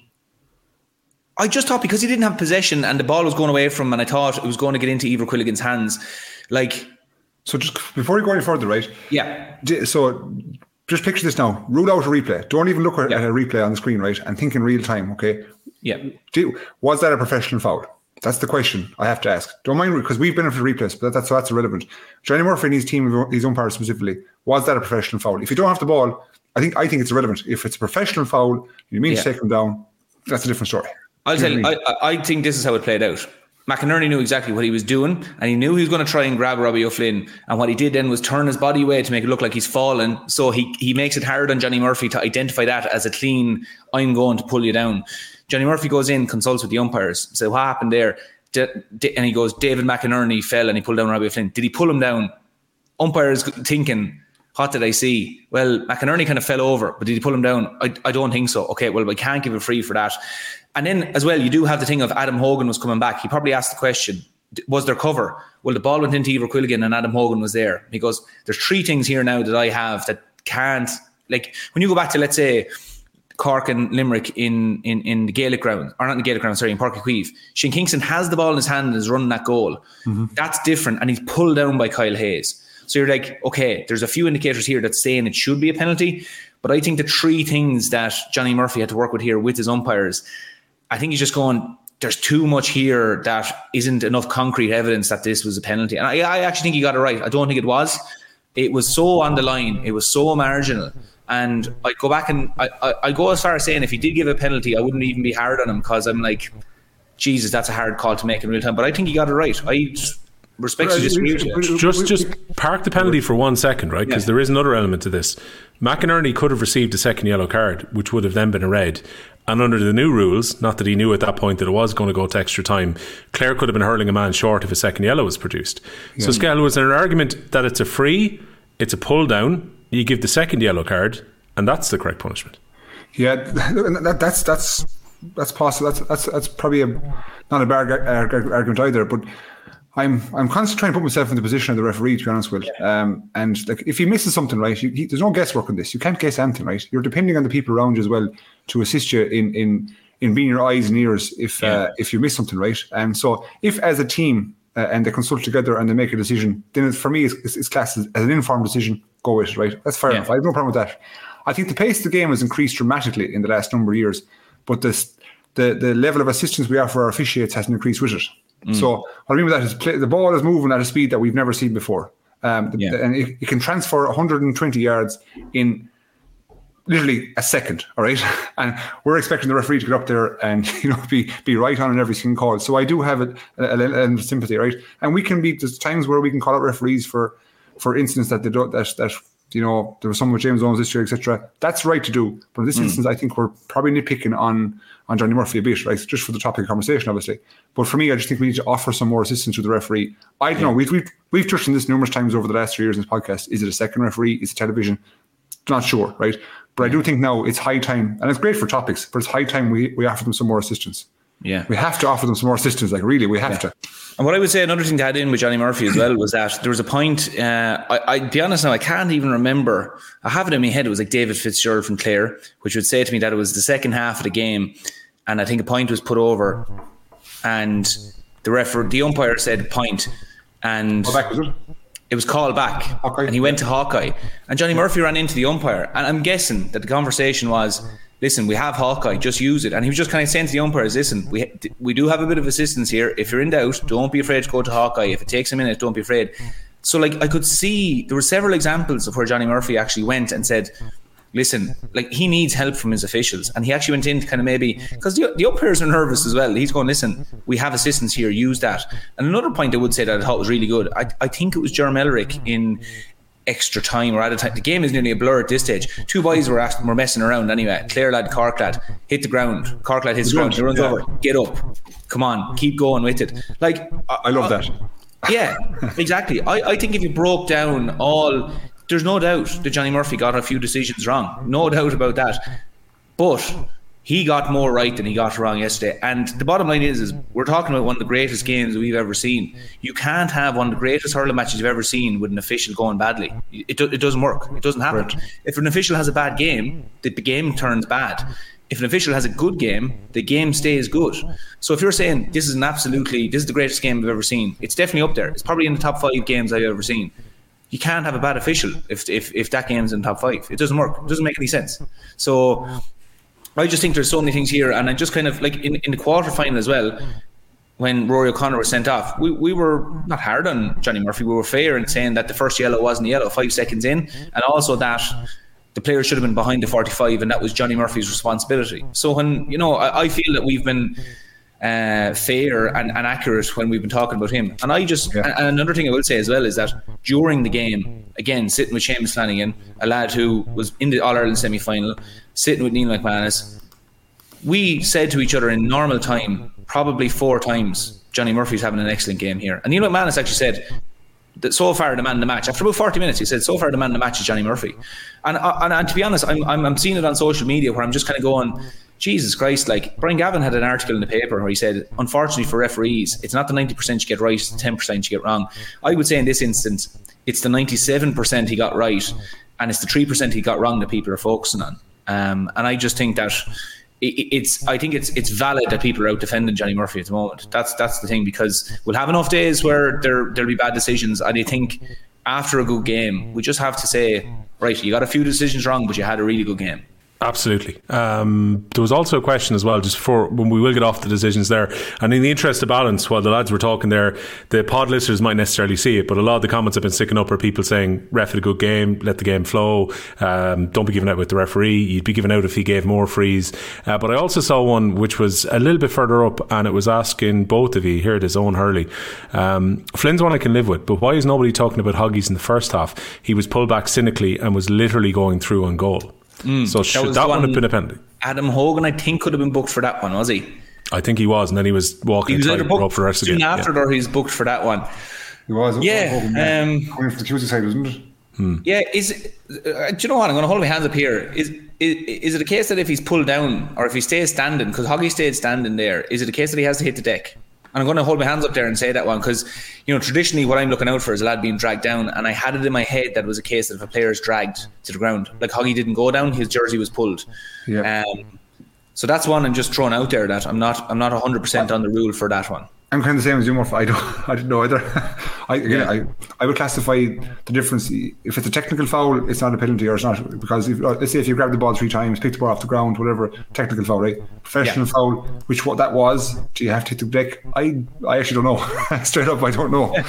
H: I just thought because he didn't have possession and the ball was going away from him and I thought it was going to get into Eibhear Quilligan's hands. Like,
I: so just before you go any further, right?
H: Yeah.
I: So just picture this now. Rule out a replay. Don't even look at yeah. a replay on the screen, right? And think in real time, okay?
H: Yeah.
I: Was that a professional foul? That's the question I have to ask. Don't mind, because we've been for replays, but that's, so that's irrelevant. Johnny Murphy and his team, his umpire specifically, was that a professional foul? If you don't have the ball, I think I think it's irrelevant. If it's a professional foul, you mean yeah. to take them down, that's a different story.
H: I'll tell you, I, I think this is how it played out. McInerney knew exactly what he was doing, and he knew he was going to try and grab Robbie O'Flynn. And what he did then was turn his body away to make it look like he's fallen. So he he makes it hard on Johnny Murphy to identify that as a clean, I'm going to pull you down. Johnny Murphy goes in, consults with the umpires, say, what happened there? And he goes, David McInerney fell and he pulled down Robbie O'Flynn. Did he pull him down? Umpires thinking, What did I see? Well, McInerney kind of fell over, but did he pull him down? I, I don't think so. Okay, well, I can't give a free for that. And then as well, you do have the thing of Adam Hogan was coming back. He probably asked the question, was there cover? Well, the ball went into Eibhear Quilligan and Adam Hogan was there. He goes, there's three things here now that I have that can't, like, when you go back to, let's say, Cork and Limerick in, in, in the Gaelic ground, or not in the Gaelic ground, sorry, in Páirc Uí Chaoimh. Shane Kingston has the ball in his hand and is running that goal. Mm-hmm. That's different, and he's pulled down by Kyle Hayes. So you're like, okay, there's a few indicators here that's saying it should be a penalty, but I think the three things that Johnny Murphy had to work with here with his umpires, I think he's just going, there's too much here that isn't enough concrete evidence that this was a penalty. And I, I actually think he got it right. I don't think it was. It was so on the line. It was so marginal. And I go back and I, I, I go as far as saying if he did give a penalty, I wouldn't even be hard on him because I'm like, Jesus, that's a hard call to make in real time. But I think he got it right. I respectfully disagree with you.
G: Just, just park the penalty for one second, right? Because yeah. there is another element to this. McInerney could have received a second yellow card, which would have then been a red. And under the new rules, not that he knew at that point that it was going to go to extra time, Clare could have been hurling a man short if a second yellow was produced. Yeah. So, Skell, was there an argument that it's a free, it's a pull down, you give the second yellow card, and that's the correct punishment?
I: Yeah, that, that's that's that's possible. That's that's that's probably a, not a bad argument either. But I'm I'm constantly trying to put myself in the position of the referee, to be honest with you. Um, and like, if he misses something, right, you, he, there's no guesswork on this. You can't guess anything, right? You're depending on the people around you as well to assist you in in in being your eyes and ears if yeah. uh, if you miss something, right? And so, if as a team uh, and they consult together and they make a decision, then it's, for me, it's, it's, it's classed as, as an informed decision. Go with it, right? That's fair yeah. enough. I have no problem with that. I think the pace of the game has increased dramatically in the last number of years, but this, the the level of assistance we offer our officiates hasn't increased with it. Mm. So what I mean with that is play, the ball is moving at a speed that we've never seen before. Um, yeah. the, and it, it can transfer one hundred twenty yards in literally a second, all right? And we're expecting the referee to get up there and, you know, be be right on in every single call. So I do have a, a, a, a sympathy, right? And we can be, there's times where we can call out referees for for incidents that they don't, that, that you know, there was some with James Owens this year, et cetera. That's right to do. But in this mm. instance, I think we're probably nitpicking on, on Johnny Murphy a bit, right? Just for the topic of conversation, obviously. But for me, I just think we need to offer some more assistance to the referee. I don't yeah. know. We've, we've, we've touched on this numerous times over the last three years in this podcast. Is it a second referee? Is it television? Not sure, right? But yeah. I do think now it's high time, and it's great for topics, but it's high time we, we offer them some more assistance.
H: Yeah.
I: We have to offer them some more assistance. Like, really, we have yeah. to.
H: And what I would say, another thing to add in with Johnny Murphy as well, was that there was a point, uh, I, I'd be honest now, I can't even remember. I have it in my head. It was like David Fitzgerald from Clare, which would say to me that it was the second half of the game, and I think a point was put over, and the referee, the umpire said point, and
I: oh, back, was it?
H: it was called back, Hawkeye. And he went to Hawkeye, and Johnny Murphy ran into the umpire, and I'm guessing that the conversation was, listen, we have Hawkeye, just use it. And he was just kind of saying to the umpires, listen, we we do have a bit of assistance here. If you're in doubt, don't be afraid to go to Hawkeye. If it takes a minute, don't be afraid. So, like, I could see, there were several examples of where Johnny Murphy actually went and said, listen, like, he needs help from his officials. And he actually went in to kind of maybe, because the, the umpires are nervous as well. He's going, listen, we have assistance here, use that. And another point I would say that I thought was really good, I, I think it was Jerm Elric in extra time or at a time. The game is nearly a blur at this stage. Two boys were asking, were messing around anyway. Clare lad, Cork lad, hit the ground. Cork lad hits the ground. He runs yeah. over. Get up. Come on. Keep going with it. Like,
I: I, I love
H: uh,
I: that.
H: Yeah, exactly. I, I think if you broke down all, there's no doubt that Johnny Murphy got a few decisions wrong. No doubt about that. But he got more right than he got wrong yesterday. And the bottom line is, is we're talking about one of the greatest games we've ever seen. You can't have one of the greatest hurling matches you've ever seen with an official going badly. It, do, it doesn't work. It doesn't happen. Right. If an official has a bad game, the, the game turns bad. If an official has a good game, the game stays good. So if you're saying this is an absolutely, this is the greatest game I've ever seen, it's definitely up there. It's probably in the top five games I've ever seen. You can't have a bad official if if, if that game's in the top five. It doesn't work. It doesn't make any sense. So I just think there's so many things here, and I just kind of like in, in the quarter final as well, when Rory O'Connor was sent off, we, we were not hard on Johnny Murphy. We were fair in saying that the first yellow wasn't a yellow five seconds in, and also that the players should have been behind the forty-five, and that was Johnny Murphy's responsibility. So when, you know, I, I feel that we've been uh, fair and, and accurate when we've been talking about him. And I just, yeah. and, and another thing I will say as well is that during the game, again, sitting with Seamus Flanagan, a lad who was in the All-Ireland semi-final, sitting with Neil McManus, we said to each other in normal time, probably four times, Johnny Murphy's having an excellent game here. And Neil McManus actually said, that so far the man in the match. After about forty minutes, he said, so far the man in the match is Johnny Murphy. And and, and to be honest, I'm, I'm I'm seeing it on social media where I'm just kind of going, Jesus Christ, like Brian Gavin had an article in the paper where he said, unfortunately for referees, it's not the ninety percent you get right, it's the ten percent you get wrong. I would say in this instance, it's the ninety-seven percent he got right, and it's the three percent he got wrong that people are focusing on. Um, and I just think that it's I think it's it's valid that people are out defending Johnny Murphy at the moment. That's that's the thing, because we'll have enough days where there there'll be bad decisions, and I think after a good game we just have to say, right, you got a few decisions wrong, but you had a really good game.
G: Absolutely. Um, there was also a question as well, just before, when we will get off the decisions there, and in the interest of balance, while the lads were talking there, the pod listeners might necessarily see it, but a lot of the comments have been sticking up are people saying, ref had a good game, let the game flow, um, don't be giving out with the referee, you'd be giving out if he gave more frees. Uh, but I also saw one which was a little bit further up, and it was asking both of you, here it is, Owen Hurley. Um, Flynn's one I can live with, but why is nobody talking about Hoggies in the first half? He was pulled back cynically and was literally going through on goal. Mm, so should that, that one have been a penalty?
H: Adam Hogan, I think, could have been booked for that one, was he?
G: I think he was, and then he was walking
H: he was
G: tight rope for the rest of the game.
H: Soon after, yeah. Or he's booked for that one.
I: He was.
H: Yeah.
I: Hogan, um, coming from the Tuesday side, wasn't it?
G: Hmm.
H: Yeah. Is uh, do you know what? I'm going to hold my hands up here. Is, is is it a case that if he's pulled down or if he stays standing, because Hoggy stayed standing there, is it a case that he has to hit the deck? And I'm going to hold my hands up there and say that one, because, you know, traditionally what I'm looking out for is a lad being dragged down, and I had it in my head that it was a case that if a player is dragged to the ground, like Hoggy didn't go down, his jersey was pulled.
I: Yeah.
H: Um, so that's one I'm just throwing out there, that I'm not I'm not one hundred percent on the rule for that one.
I: I'm kind of the same as you, Murph. I don't, I didn't know either. I again, yeah. I, I would classify the difference. If it's a technical foul, it's not a penalty, or it's not, because if, let's say if you grab the ball three times, pick the ball off the ground, whatever, technical foul, right? Professional yeah. foul, which what that was, do you have to hit the deck? I, I actually don't know. Straight up, I don't know.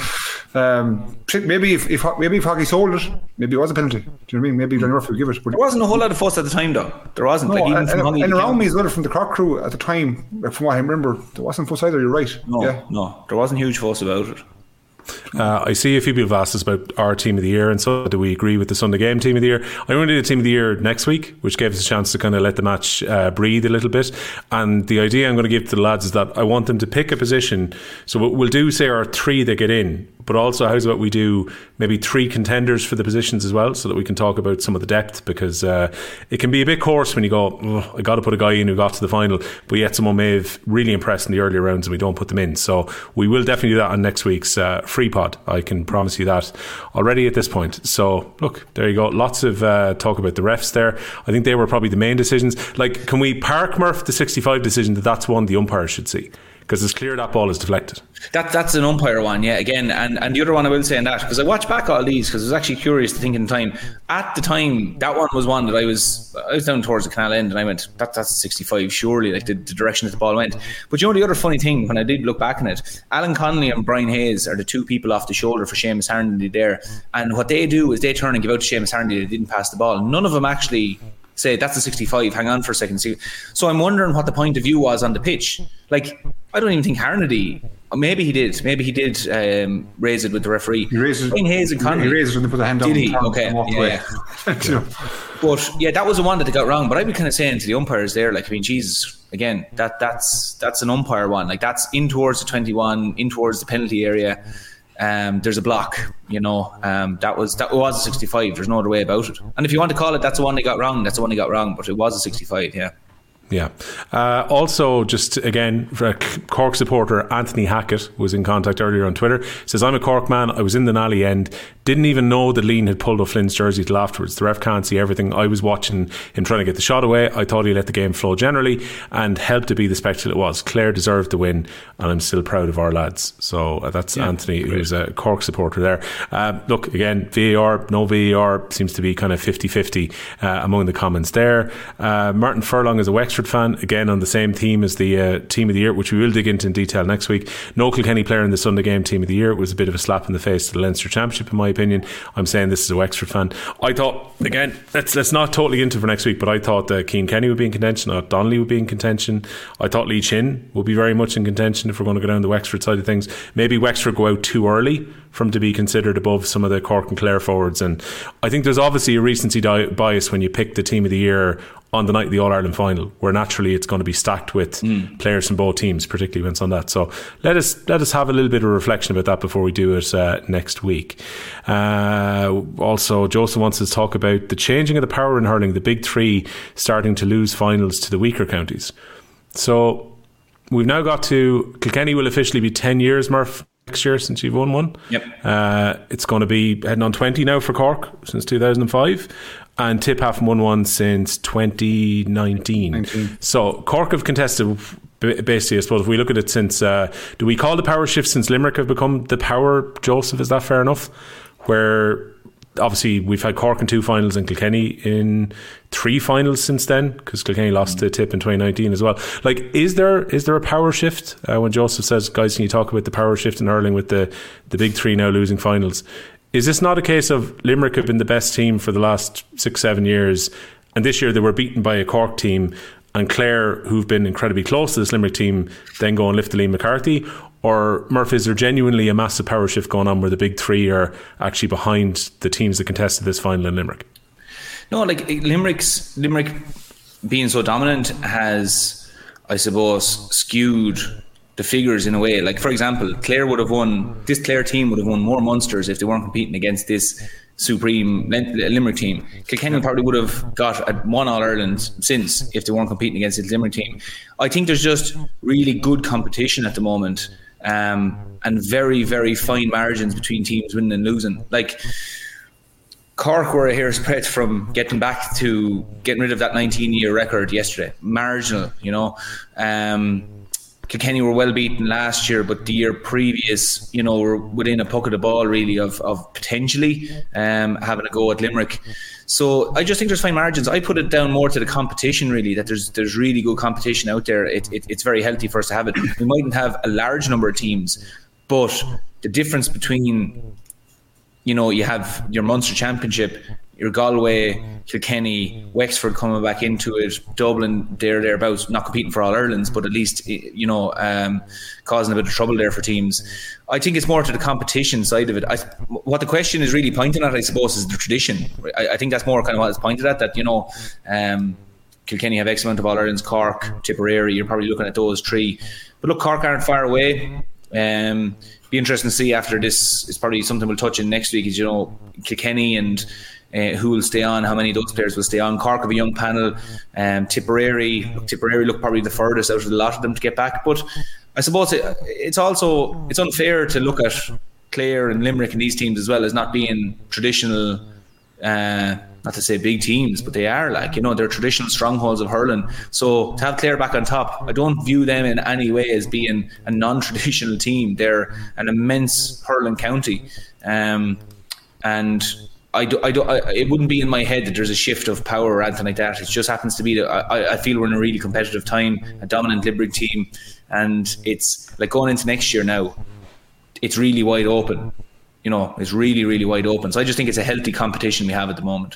I: Um, maybe if, if maybe if Hoggy sold it, maybe it was a penalty. Do you know what I mean? Maybe Johnny Murphy would give it. But
H: there wasn't a whole lot of fuss at the time, though. There wasn't.
I: No,
H: like, even
I: and,
H: from
I: and,
H: Hoggy
I: and around me as well, from the Croc crew at the time, from what I remember, there wasn't fuss either. You're right.
H: No.
I: Yeah.
H: No, there wasn't huge fuss about it.
G: Uh, I see a few people have asked us about our team of the year, and so do we agree with the Sunday game team of the year? I'm going to do the team of the year next week, which gave us a chance to kind of let the match uh, breathe a little bit. And the idea I'm going to give to the lads is that I want them to pick a position. So we'll do, say, our three that get in, but also how's about we do maybe three contenders for the positions as well, so that we can talk about some of the depth, because uh, it can be a bit coarse when you go, oh, I got to put a guy in who got to the final, but yet someone may have really impressed in the earlier rounds and we don't put them in. So we will definitely do that on next week's uh, free pod. I can promise you that already at this point. So look, there you go. Lots of uh, talk about the refs there. I think they were probably the main decisions. Like, can we park Murph the sixty-five decision that that's one the umpire should see? Because it's clear that ball is deflected.
H: That that's an umpire one, yeah. Again, and, and the other one I will say in that, because I watched back all these because I was actually curious to think in time. At the time, that one was one that I was I was down towards the canal end, and I went, that that's a sixty-five, surely, like the, the direction that the ball went. But you know the other funny thing, when I did look back on it, Alan Connolly and Brian Hayes are the two people off the shoulder for Seamus Harnedy there, and what they do is they turn and give out to Seamus Harnedy that didn't pass the ball. None of them actually say that's a sixty-five, hang on for a second. So I'm wondering what the point of view was on the pitch. Like, I don't even think Harnedy, maybe he did, maybe he did um, raise it with the referee.
I: He raised it,
H: Hayes and Connolly.
I: He raised it when they put the hand down.
H: Did he? Okay. Yeah, yeah. you know. But yeah, that was the one that they got wrong. But I'd be kind of saying to the umpires there, like, I mean, Jesus, again, that that's that's an umpire one. Like, that's in towards the twenty-one, in towards the penalty area. Um, there's a block, you know. Um, that was that was a sixty-five. There's no other way about it. And if you want to call it, that's the one they got wrong. That's the one they got wrong. But it was a sixty-five. Yeah.
G: Yeah. Uh, also, just again, for a Cork supporter, Anthony Hackett was in contact earlier on Twitter. Says, I'm a Cork man. I was in the Nally end. Didn't even know that Lean had pulled off Flynn's jersey till afterwards. The ref can't see everything. I was watching him trying to get the shot away. I thought he let the game flow generally and helped to be the spectacle it was. Clare deserved the win, and I'm still proud of our lads. So uh, that's yeah, Anthony, great. Who's a Cork supporter there. Uh, look, again, V A R, no V A R, seems to be kind of fifty-fifty uh, among the comments there. Uh, Martin Furlong is a Wexford fan, again on the same theme as the uh, team of the year, which we will dig into in detail next week. No Kilkenny player in the Sunday game team of the year. It was a bit of a slap in the face to the Leinster Championship, in my opinion. I'm saying this is a Wexford fan. I thought, again, let's let's not totally get into for next week, but I thought that Cian Kenny would be in contention. I thought Donnelly would be in contention. I thought Lee Chin would be very much in contention if we're going to go down the Wexford side of things. Maybe Wexford go out too early for him to be considered above some of the Cork and Clare forwards. And I think there's obviously a recency di- bias when you pick the team of the year on the night of the All-Ireland final, where naturally it's going to be stacked with mm. players from both teams, particularly when it's on that. So let us let us have a little bit of reflection about that before we do it uh, next week. Uh, also, Joseph wants us to talk about the changing of the power in hurling, the big three starting to lose finals to the weaker counties. So we've now got to, Kilkenny will officially be ten years, Murph, next year since you've won one.
H: Yep.
G: Uh, it's going to be heading on twenty now for Cork since two thousand five. And Tip haven't won one since twenty nineteen. nineteen. So Cork have contested, basically, I suppose, if we look at it since, uh, do we call the power shift since Limerick have become the power, Joseph? Is that fair enough? Where obviously we've had Cork in two finals and Kilkenny in three finals since then, because Kilkenny lost to Tip in twenty nineteen as well. Like, is there is there a power shift? Uh, when Joseph says, guys, can you talk about the power shift in hurling with the, the big three now losing finals? Is this not a case of Limerick have been the best team for the last six, seven years, and this year they were beaten by a Cork team, and Clare, who've been incredibly close to this Limerick team, then go and lift the Liam McCarthy? Or, Murph, is there genuinely a massive power shift going on where the big three are actually behind the teams that contested this final in Limerick?
H: No, like Limerick's Limerick being so dominant has, I suppose, skewed the figures in a way. Like, for example, Clare would have won, this Clare team would have won more Munsters if they weren't competing against this supreme Limerick team. Kilkenny probably would have got a one All-Ireland since if they weren't competing against this Limerick team. I think there's just really good competition at the moment, um, and very, very fine margins between teams winning and losing. Like, Cork were a hair's breadth from getting back to getting rid of that nineteen year record yesterday. Marginal, you know. Um, Kilkenny were well beaten last year, but the year previous, you know, were within a puck of the ball really of, of potentially um, having a go at Limerick. So I just think there's fine margins. I put it down more to the competition really, that there's there's really good competition out there. It, it, it's very healthy for us to have it. We mightn't have a large number of teams, but the difference between, you know, you have your Munster Championship, your Galway, Kilkenny, Wexford coming back into it, Dublin, they're thereabouts, not competing for All Irelands, but at least, you know, um, causing a bit of trouble there for teams. I think it's more to the competition side of it. I, what the question is really pointing at, I suppose, is the tradition. I, I think that's more kind of what it's pointed at, that, you know, um, Kilkenny have X amount of All Irelands, Cork, Tipperary, you're probably looking at those three. But look, Cork aren't far away. Um, be interesting to see after this. It's probably something we'll touch in next week, is, you know, Kilkenny and Uh, who will stay on, how many of those players will stay on. Cork have a young panel. um, Tipperary look, Tipperary look probably the furthest out of the lot of them to get back, but I suppose it, it's also it's unfair to look at Clare and Limerick and these teams as well as not being traditional, uh, not to say big teams, but they are, like, you know, they're traditional strongholds of hurling. So to have Clare back on top, I don't view them in any way as being a non-traditional team. They're an immense hurling county, um, and I do, I do, I, it wouldn't be in my head that there's a shift of power or anything like that. It just happens to be that I, I feel we're in a really competitive time, a dominant Limerick team, and it's like going into next year now, it's really wide open. You know, it's really, really wide open. So I just think it's a healthy competition we have at the moment.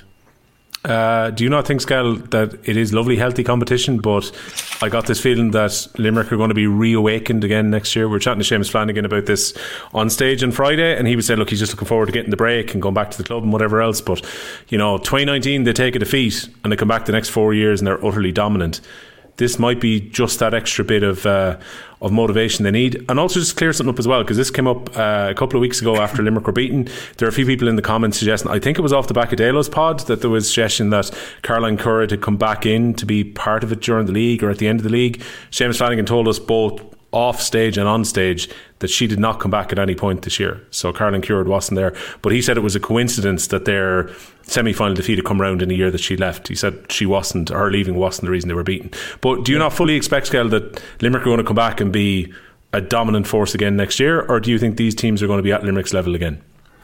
G: Uh, do you not think, Scal, that it is lovely, healthy competition, but I got this feeling that Limerick are going to be reawakened again next year? We were chatting to Seamus Flanagan about this on stage on Friday, and he was saying, look, he's just looking forward to getting the break and going back to the club and whatever else. But, you know, twenty nineteen, they take a defeat and they come back the next four years and they're utterly dominant. This might be just that extra bit of uh, of motivation they need. And also just clear something up as well, because this came up uh, a couple of weeks ago after Limerick were beaten. There are a few people in the comments suggesting, I think it was off the back of Dalo's pod, that there was a suggestion that Caroline Currid had come back in to be part of it during the league or at the end of the league. Seamus Flanagan told us both off stage and on stage that she did not come back at any point this year. So Caroline Currid wasn't there. But he said it was a coincidence that their semi-final defeat had come round in a year that she left. He said she wasn't, her leaving wasn't the reason they were beaten. But do you not fully expect, Skel, that Limerick are going to come back and be a dominant force again next year? Or do you think these teams are going to be at Limerick's level again?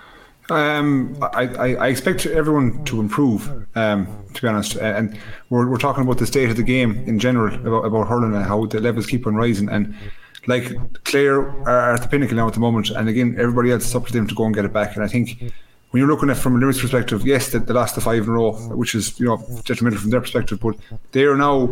I: Um, I, I, I expect everyone to improve, um, to be honest. And we're, we're talking about the state of the game in general, about, about hurling and how the levels keep on rising. And like, Clare are at the pinnacle now at the moment, and again, everybody else is up to them to go and get it back. And I think when you're looking at it from a Limerick's perspective, yes, they, they lost the five in a row, which is, you know, detrimental from their perspective, but they are now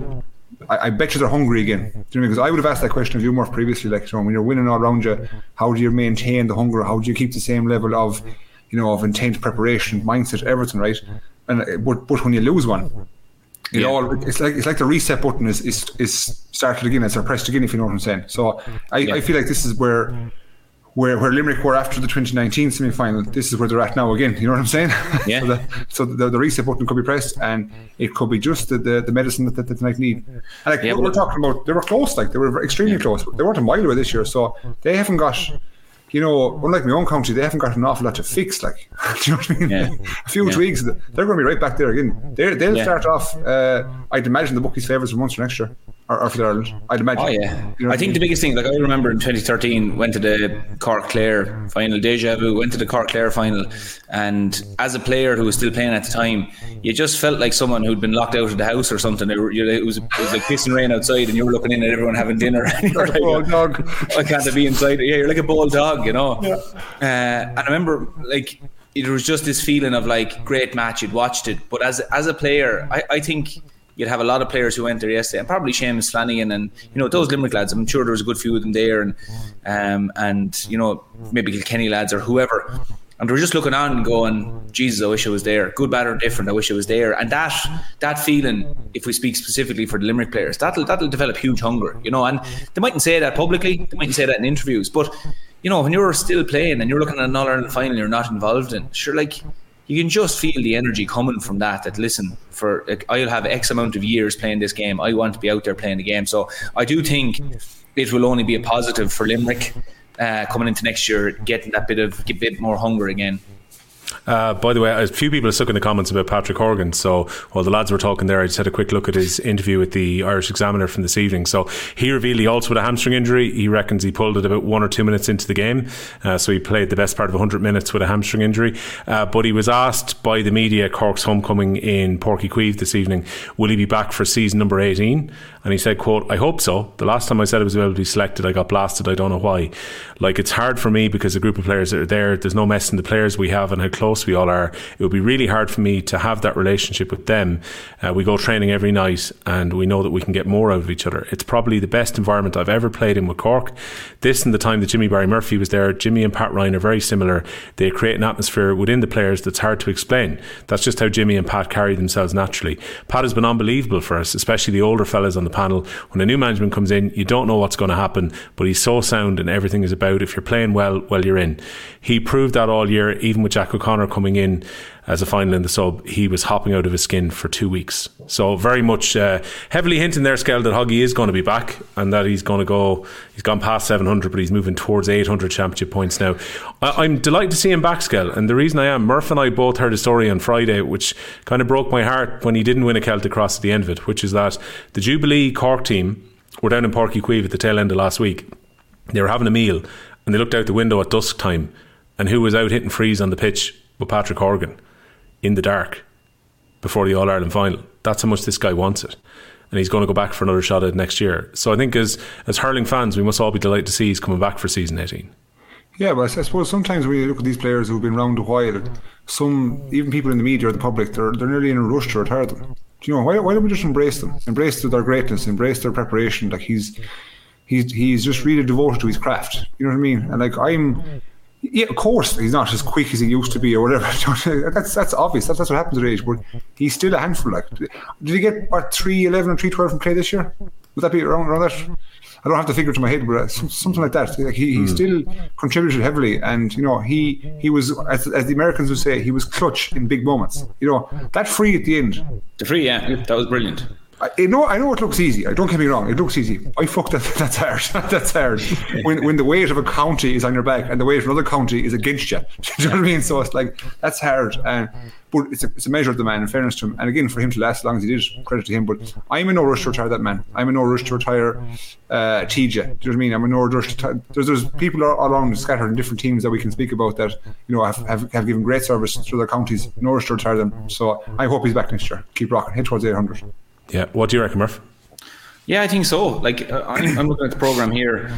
I: I, I bet you they're hungry again. Do you know what I mean? Because I would have asked that question of you more previously, like, you know, when you're winning all around you, how do you maintain the hunger? How do you keep the same level of, you know, of intent, preparation, mindset, everything, right? And but, but when you lose one, it yeah. all it's like it's like the reset button is is, is started again, it's pressed again, if you know what I'm saying. So I, yeah. I feel like this is where where where Limerick were after the twenty nineteen semi-final. This is where they're at now again. You know what I'm saying?
H: Yeah.
I: so the, so the, the reset button could be pressed, and it could be just the, the, the medicine that, that, that they might need. And like yeah, what we're talking about, they were close. Like they were extremely yeah. close. They weren't a mile away this year, so they haven't got. You know, unlike my own county, they haven't got an awful lot to fix. Like, do you know what I mean? Yeah. A few yeah. tweaks, they're going to be right back there again. They're, they'll yeah. start off. Uh, I'd imagine the bookies' favourites for Munster next year, or, or for Ireland. I'd imagine.
H: Oh yeah. You know I think I mean? the biggest thing, like I remember in twenty thirteen, went to the Cork Clare final. Deja vu. Went to the Cork Clare final, and as a player who was still playing at the time, you just felt like someone who'd been locked out of the house or something. It, it was it was like pissing rain outside, and you were looking in at everyone having dinner. And you're like,
I: oh, dog.
H: I can't be inside. Yeah, you're like a bold dog, you know. Yeah. Uh, and I remember, like, it was just this feeling of like great match. You'd watched it, but as as a player, I, I think you'd have a lot of players who went there yesterday, and probably Seamus Flanagan, and you know those Limerick lads. I'm sure there was a good few of them there, and um, and you know maybe Kilkenny lads or whoever. And they were just looking on and going, Jesus, I wish I was there. Good, bad or different, I wish I was there. And that that feeling, if we speak specifically for the Limerick players, that'll that'll develop huge hunger, you know. And they mightn't say that publicly, they mightn't say that in interviews, but you know, when you're still playing and you're looking at an All-Ireland final you're not involved in, sure, like, you can just feel the energy coming from that, that listen, for like, I'll have X amount of years playing this game. I want to be out there playing the game. So I do think it will only be a positive for Limerick uh, coming into next year, getting that bit of a bit more hunger again.
G: Uh, by the way, a few people have stuck in the comments about Patrick Horgan. So while the lads were talking there, I just had a quick look at his interview with the Irish Examiner from this evening. So he revealed he also had a hamstring injury. He reckons he pulled it about one or two minutes into the game. Uh, so he played the best part of one hundred minutes with a hamstring injury. Uh, but he was asked by the media, Cork's homecoming in Páirc Uí Chaoimh this evening, will he be back for season number eighteen? And he said, quote, I hope so. The last time I said I was able to be selected, I got blasted. I don't know why. Like, it's hard for me because the group of players that are there, there's no mess in the players we have and how close we all are. It would be really hard for me to have that relationship with them. Uh, we go training every night and we know that we can get more out of each other. It's probably the best environment I've ever played in with Cork. This and the time that Jimmy Barry Murphy was there, Jimmy and Pat Ryan are very similar. They create an atmosphere within the players that's hard to explain. That's just how Jimmy and Pat carry themselves naturally. Pat has been unbelievable for us, especially the older fellas on the panel. When a new management comes in, you don't know what's going to happen, but he's so sound and everything is about if you're playing well, well, you're in. He proved that all year, even with Jack O'Connor coming in as a final in the sub, he was hopping out of his skin for two weeks. So very much uh, heavily hinting there, Skell, that Hoggy is going to be back and that he's going to go, he's gone past seven hundred, but he's moving towards eight hundred championship points now. I, I'm delighted to see him back, Skell, and the reason I am, Murph and I both heard a story on Friday which kind of broke my heart when he didn't win a Celtic Cross at the end of it, which is that the Jubilee Cork team were down in Páirc Uí Chaoimh at the tail end of last week. They were having a meal and they looked out the window at dusk time, and who was out hitting freeze on the pitch but Patrick Horgan in the dark before the All-Ireland final. That's how much this guy wants it, and he's going to go back for another shot at it next year. So I think as as hurling fans, we must all be delighted to see he's coming back for season eighteen.
I: Yeah, but I suppose sometimes when you look at these players who've been around a while, some, even people in the media or the public, they're, they're nearly in a rush to retire them. Do you know, why, why don't we just embrace them? Embrace their greatness, embrace their preparation. Like he's he's he's just really devoted to his craft. You know what I mean? And like I'm yeah, of course he's not as quick as he used to be or whatever. that's that's obvious. That's, that's what happens at age, but he's still a handful. Like, did he get what three eleven or three twelve from play this year? Would that be around, around that? I don't have the figure to my head, but something like that. Like he, he mm. still contributed heavily, and you know he he was, as, as the Americans would say, he was clutch in big moments. You know that free at the end.
H: The free, yeah, that was brilliant.
I: I know, I know it looks easy. I don't get me wrong. It looks easy. I fuck that. That's hard. That's hard. When when the weight of a county is on your back and the weight of another county is against you. Do you know what I mean? So it's like that's hard. And but it's a, it's a measure of the man. In fairness to him, and again for him to last as long as he did, credit to him. But I'm in no rush to retire that man. I'm in no rush to retire uh, T J. Do you know what I mean? I'm in no rush to. T- there's there's people all around scattered in different teams that we can speak about that you know have have, have given great service to their counties. No rush to retire them. So I hope he's back next year. Keep rocking. Head towards eight hundred.
G: Yeah, what do you reckon, Murph?
H: Yeah, I think so. Like uh, I'm, I'm looking at the programme here.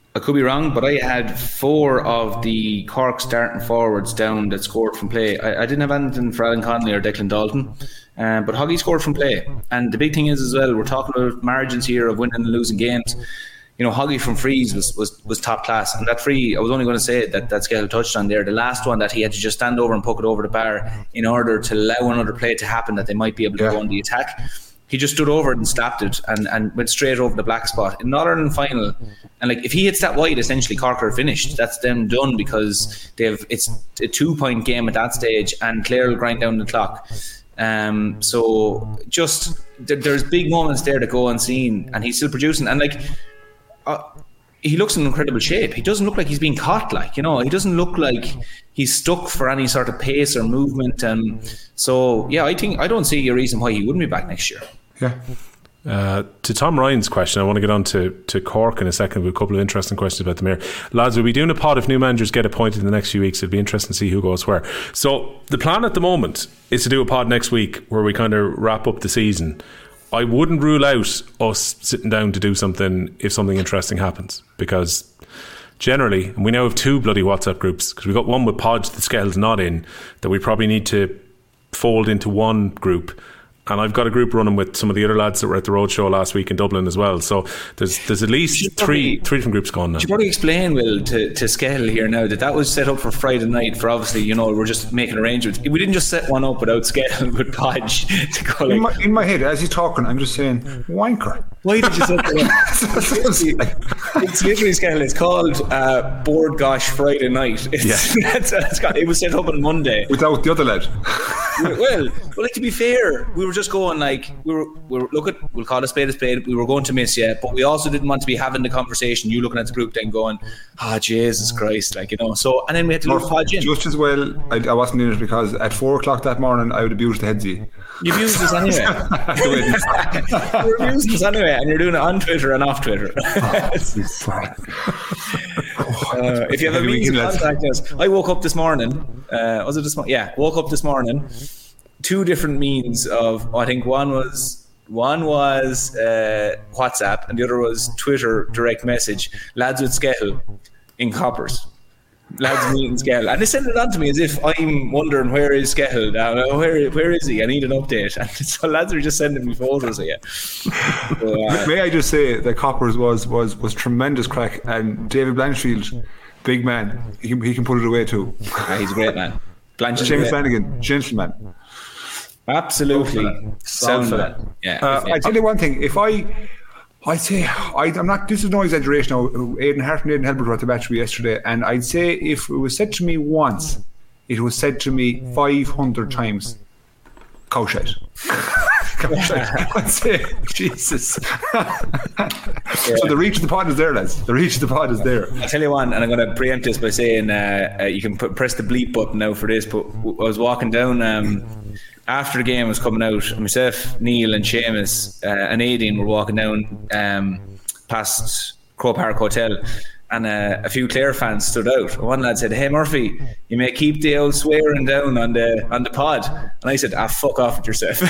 H: I could be wrong, but I had four of the Cork starting forwards down that scored from play. I, I didn't have anything for Alan Connolly or Declan Dalton, um, but Hoggy scored from play. And the big thing is as well, we're talking about margins here of winning and losing games. You know, Hoggy from frees was, was, was top class. And that free, I was only going to say that that Skehill touched on there, the last one that he had to just stand over and poke it over the bar in order to allow another play to happen that they might be able to yeah. go on the attack. He just stood over it and slapped it and, and went straight over the black spot. In Northern Ireland final, and like if he hits that wide, essentially Cork are finished. That's them done because they've it's a two point game at that stage, and Clare will grind down the clock. Um, so just there, there's big moments there to go unseen, and he's still producing. And like uh, he looks in incredible shape. He doesn't look like he's being caught. Like you know, he doesn't look like he's stuck for any sort of pace or movement. And so yeah, I think I don't see a reason why he wouldn't be back next year.
I: Yeah.
G: Uh, to Tom Ryan's question, I want to get on to, to Cork in a second with a couple of interesting questions about the Mayor. Lads, we'll be doing a pod if new managers get appointed in the next few weeks. It'll be interesting to see who goes where. So the plan at the moment is to do a pod next week where we kind of wrap up the season. I wouldn't rule out us sitting down to do something if something interesting happens, because generally, and we now have two bloody WhatsApp groups, because we've got one with pods that Skell's not in, that we probably need to fold into one group. And I've got a group running with some of the other lads that were at the roadshow last week in Dublin as well. So there's there's at least three probably, three different groups going now.
H: You should probably explain, Will, to, to Skehill here now that that was set up for Friday night for obviously, you know, we're just making arrangements. We didn't just set one up without Skehill with Podge to go like...
I: In my, in my head, as he's talking, I'm just saying, wanker.
H: Why did you set that up? It's literally, Skehill, it's called uh, Board Gosh Friday night. It's, yeah. that's, that's got, it was set up on Monday.
I: Without the other lad.
H: well, well, like to be fair, we were just going like we were. We were look at. We'll call a spade a spade. We were going to miss you, but we also didn't want to be having the conversation. You looking at the group, then going, "Ah, oh, Jesus Christ!" Like you know. So and then we had to look Podge in.
I: Just as well, I, I wasn't in it because at four o'clock that morning I would abuse the headsy.
H: You abused us anyway. You abused us anyway, and you're doing it on Twitter and off Twitter. uh, if you have a means of contacting us, I woke up this morning. Uh, was it this morning? Yeah, woke up this morning. Two different means of, I think one was one was uh, WhatsApp and the other was Twitter direct message. Lads with Skehill in Coppers. Lads meeting Skehill, and they send it on to me as if I'm wondering where is Skehill now. Where where is he? I need an update. And so lads are just sending me photos of you. So, uh,
I: May I just say that Coppers was was was tremendous crack, and David Blanchfield, big man, he can, he can put it away too.
H: Yeah, he's a great man. Blanchfield,
I: James Flanagan, gentleman.
H: Absolutely, sound that. Yeah.
I: Uh, I tell you one thing. If I, I say I, I'm not. This is no exaggeration. Now, Aidan Hart and Aidan Helbert were at the match yesterday, and I'd say if it was said to me once, it was said to me five hundred times. Cowshed. I'd say Jesus. Yeah. So the reach of the pod is there, lads. The reach of the pod is there.
H: I'll tell you one, and I'm going to preempt this by saying uh, uh, you can put, press the bleep button now for this. But I was walking down. Um, After the game was coming out, myself, Neil and Seamus uh, and Aidan were walking down um, past Croke Park Hotel, and uh, a few Clare fans stood out. One lad said, "Hey Murphy, you may keep the old swearing down on the on the pod." And I said, "Ah, fuck off with yourself."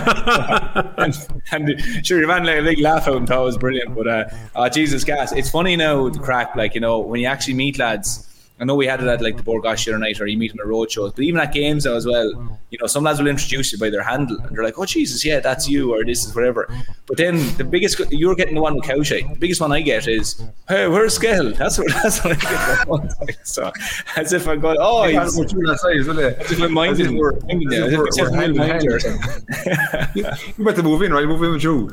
H: and, and sure, your man let a big laugh out and thought it was brilliant. But uh, oh, Jesus, gas! It's funny now the crack, like you know, when you actually meet lads. I know we had it at like the Board Gosh the other night, or you meet them at road shows, but even at games now as well, you know, some lads will introduce you by their handle and they're like, "Oh Jesus, yeah, that's you," or "This is whatever." But then the biggest, you're getting the one with Cowshed. The biggest one I get is, "Hey, where's Skehill?" That's what that's what I get. So as if I'm going, "Oh,
I: yeah,
H: he's, as if my mind is more thinking there. As if it's my mind or something.
I: You better move in, right? Move in with you.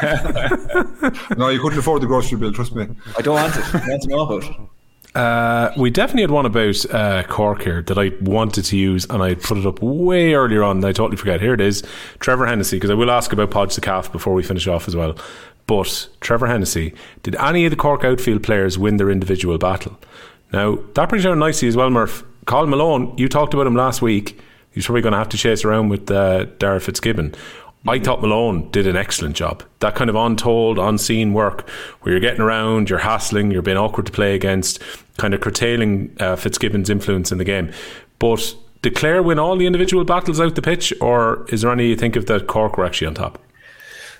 I: No, you couldn't afford the grocery bill, trust me.
H: I don't want it. I want to know about it.
G: Uh, we definitely had one about uh, Cork here that I wanted to use, and I put it up way earlier on and I totally forget. Here it is. Trevor Hennessy, because I will ask about Podge the Calf before we finish off as well. But Trevor Hennessy, did any of the Cork outfield players win their individual battle? Now that brings down nicely as well, Murph. Colin Malone, you talked about him last week. He's probably going to have to chase around with uh, Dara Fitzgibbon. I thought Malone did an excellent job. That kind of untold, unseen work where you're getting around, you're hassling, you're being awkward to play against, kind of curtailing uh, Fitzgibbon's influence in the game. But did Clare win all the individual battles out the pitch, or is there any you think of that Cork were actually on top?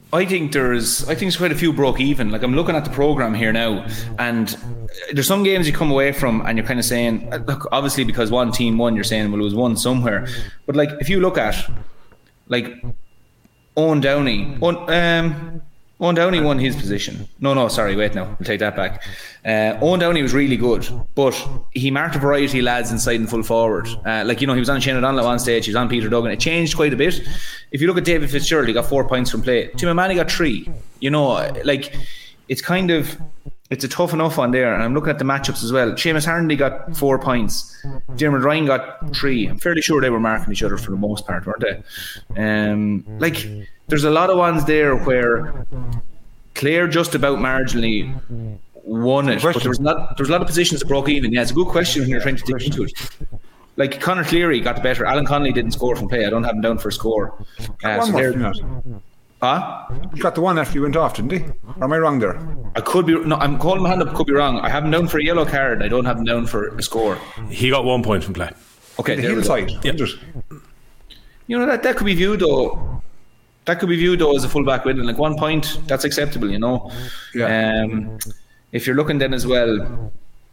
H: I think there's I think there's quite a few broke even. Like I'm looking at the programme here now, and there's some games you come away from and you're kind of saying, look, obviously because one team won, you're saying, well, it was one somewhere. But like if you look at like Owen Downey, Owen, um, Owen Downey won his position. No, no, sorry, wait now, we'll take that back. Uh, Owen Downey was really good, but he marked a variety of lads inside and full forward. Uh, like, you know, he was on Shane O'Donnell at one stage, he was on Peter Duggan. It changed quite a bit. If you look at David Fitzgerald, he got four points from play. Tim O'Mahony got three. You know, like, it's kind of, it's a tough enough one there. And I'm looking at the matchups as well. Seamus Harnedy got four points. Dermot Ryan got three. I'm fairly sure they were marking each other for the most part, weren't they? Um, like, there's a lot of ones there where Clare just about marginally won it, but there was, not, there was a lot of positions that broke even. Yeah, it's a good question when you're trying to dig into it. Like Conor Cleary got the better. Alan Connolly didn't score from play. I don't have him down for a score. Uh,
I: one
H: so
I: more,
H: huh?
I: He got the one after he went off, didn't he? Or am I wrong there?
H: I could be. No, I'm calling my hand up. Could be wrong. I have him down for a yellow card. I don't have him down for a score.
G: He got one point from play.
H: Okay,
I: the
H: there we
I: hillside.
H: go. Yeah. You know that that could be viewed though. That could be viewed though as a fullback winning. Like one point, that's acceptable. You know.
I: Yeah.
H: Um, if you're looking then as well.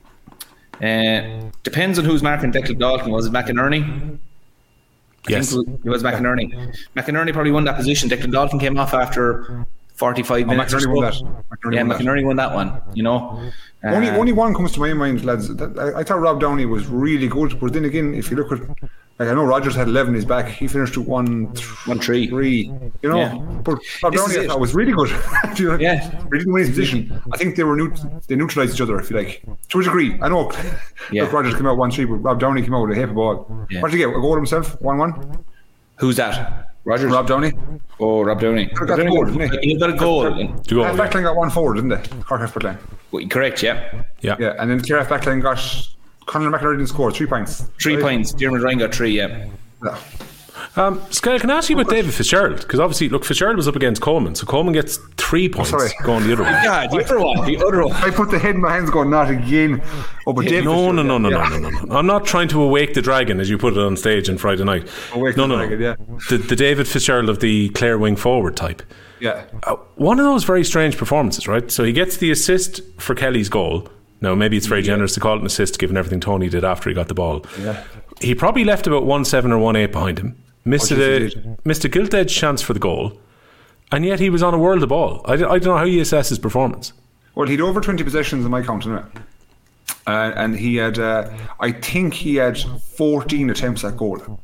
H: Uh, depends on who's marking Declan Dalton. Was it McInerney? I
G: Yes.
H: think it was McInerney. McInerney probably won that position. Declan Dalton came off after forty-five
I: Oh,
H: minutes.
I: McInerney
H: or
I: won
H: so.
I: that. McInerney
H: Yeah,
I: won that.
H: McInerney won that one. You know. Uh,
I: Only, only one comes to my mind, lads. That, I, I thought Rob Downey was really good, but then again, if you look at, like, I know Rogers had eleven in his back. He finished with one, th-
H: one three.
I: three. You know,
H: Yeah.
I: but Rob
H: This
I: Downey
H: is
I: I
H: it.
I: thought was really good. You know,
H: Yeah.
I: really win his position. I think they were neut- they neutralised each other, if you like, to a degree. I know.
H: Yeah.
I: Look, Rogers came out one three, but Rob Downey came out with a heap of ball.
H: Yeah.
I: What did he get? A goal himself? One one.
H: Who's that? Rogers.
I: Rob Downey.
H: Oh, Rob Downey.
I: He got a goal, didn't he?
H: He got a goal.
G: To go.
I: Half backline got one forward, didn't they? Cork half backline.
H: Well, correct, yeah.
G: Yeah.
I: Yeah, and then Clare half backline got Conor McInerney didn't score three points.
H: Three
I: Right?
H: points. Dermot Ryan got three, yeah.
I: Yeah.
G: Um, Sky, can I ask you about David Fitzgerald? Because obviously, look, Fitzgerald was up against Coleman, so Coleman gets three points
I: sorry.
G: going the other way.
H: Yeah, the other one. The other one.
I: I put the head in my hands going, not again. Oh, but David
G: No, no, no, no, no,
I: yeah.
G: no, no, no. I'm not trying to awake the dragon, as you put it on stage on Friday night.
I: Awake
G: no,
I: the
G: no,
I: dragon,
G: no.
I: yeah.
G: The, the David Fitzgerald of the Clare wing forward type.
I: Yeah.
G: Uh, one of those very strange performances, right? So he gets the assist for Kelly's goal. Now, maybe it's very generous to call it an assist given everything Tony did after he got the ball.
I: Yeah.
G: He probably left about one seven or one eight behind him. Missed,
I: Oh,
G: a,
I: geez, he did.
G: missed a gilt-edged chance for the goal. And yet he was on a world of ball. I, I don't know how you assess his performance.
I: Well, he'd over twenty possessions in my count, anyway. Uh, and he had, uh, I think he had fourteen attempts at goal.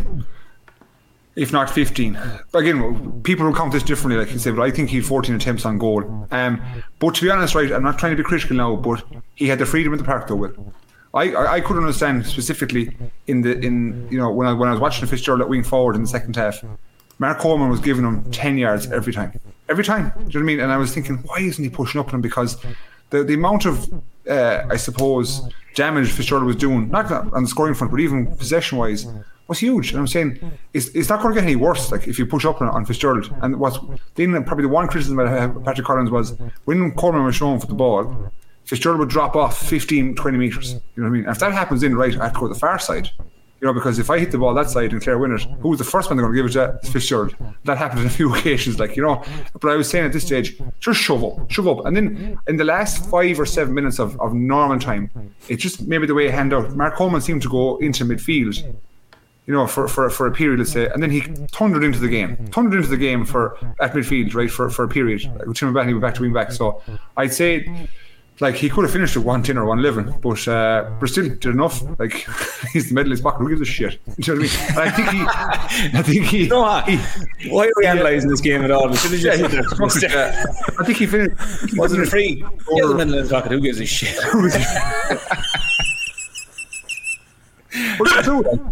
I: If not fifteen. Again, people will count this differently, like you say, but I think he had fourteen attempts on goal. Um, but to be honest, right, I'm not trying to be critical now, but he had the freedom in the park, though, Will. I, I, I couldn't understand specifically in the in you know when I when I was watching Fitzgerald at wing forward in the second half, Mark Coleman was giving him ten yards every time, every time. Do you know what I mean? And I was thinking, why isn't he pushing up on him? Because the the amount of uh, I suppose damage Fitzgerald was doing, not on the scoring front, but even possession wise, was huge. And I'm saying it's it's not going to get any worse. Like if you push up on, on Fitzgerald. And what's then probably the one criticism I have Patrick Collins was when Coleman was shown for the ball, Fitzgerald would drop off fifteen, twenty metres. You know what I mean? And if that happens in right, I have to go to the far side. You know, because if I hit the ball that side and Clare win it, who's the first one they're going to give it to? It's Fitzgerald. That happened on a few occasions, like, you know. But I was saying at this stage, just shove up, shove up. And then in the last five or seven minutes of, of normal time, it's just maybe the way it handed out. Mark Coleman seemed to go into midfield, you know, for, for, for a period, let's say, and then he thundered into the game, thundered into the game for at midfield, right, for, for a period. Like, Tim O'Mahony went back to wing back. So I'd say, like, he could have finished at one ten or one eleven, but uh, but still did enough. Like, he's the medalist bucket. Who gives a shit? Do you know what I mean? And I think he, I think he.
H: You know what?
I: he
H: Why are we analysing this game at all? We should have just
I: yeah,
H: hit
I: he-
H: it.
I: uh, I think he finished.
H: Wasn't it free? Yeah, the middle of the pocket. Who gives a shit?
I: What's it do, then?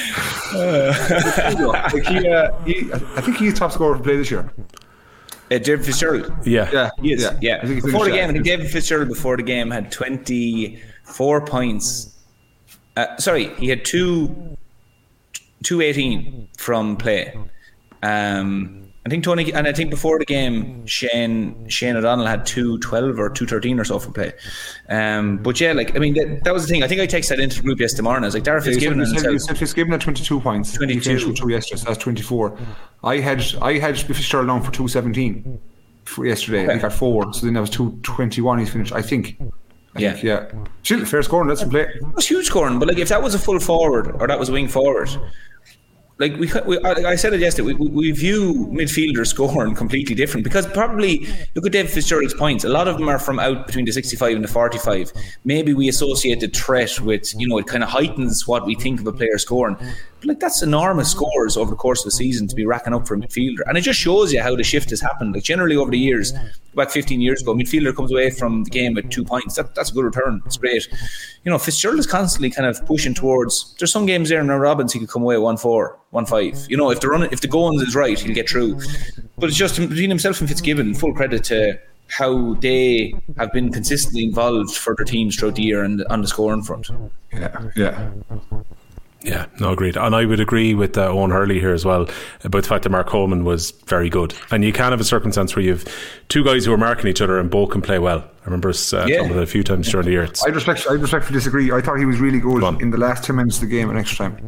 I: Like he, uh, he, I think he's top scorer for play this year.
H: Uh, David Fitzgerald.
G: Yeah.
I: Yeah,
H: He is,
I: yeah.
H: yeah.
I: I think he
H: Before the
I: finished
H: game, I
I: that.
H: think David Fitzgerald before the game had twenty-four points. Uh, sorry, he had two, two eighteen from play. Um, I think Tony, and I think before the game, Shane Shane O'Donnell had two twelve or two thirteen or so for play. Um, but yeah, like I mean, that, that was the thing. I think I texted that into the group yesterday morning. I was like, Darragh Fitzgibbon.
I: You said, you said Fitzgibbon had twenty-two points.
H: twenty-two.
I: Two yesterday, so that's twenty-four. I had I had Fitzgerald down for two seventeen for yesterday. Okay. He got four, so then that was two twenty-one. He's finished, I think. I
H: yeah,
I: think, yeah. Still fair scoring. That's a play.
H: It was huge scoring, but like if that was a full forward or that was a wing forward. Like we, we, I said it yesterday, we, we view midfielders scoring completely different because probably look at David Fitzgerald's points. A lot of them are from out between the sixty-five and the forty-five. Maybe we associate the threat with, you know, it kind of heightens what we think of a player scoring. But like that's enormous scores over the course of the season to be racking up for a midfielder, and it just shows you how the shift has happened. Like generally over the years, back fifteen years ago, midfielder comes away from the game with two points. That, that's a good return. It's great. You know, Fitzgerald is constantly kind of pushing towards. There's some games there in Robbins he could come away one four. one five. You know, if the run, if the going is right, he'll get through. But it's just between himself and Fitzgibbon, full credit to how they have been consistently involved for their teams throughout the year and on the scoring front.
I: Yeah, yeah.
G: Yeah, no, agreed. And I would agree with uh, Owen Hurley here as well about the fact that Mark Coleman was very good. And you can have a circumstance where you have two guys who are marking each other and both can play well. I remember us uh,
H: yeah.
G: talking about it a few times during the year. It's,
I: I'd respect, I'd respectfully disagree. I thought he was really good in the last ten minutes of the game and extra time.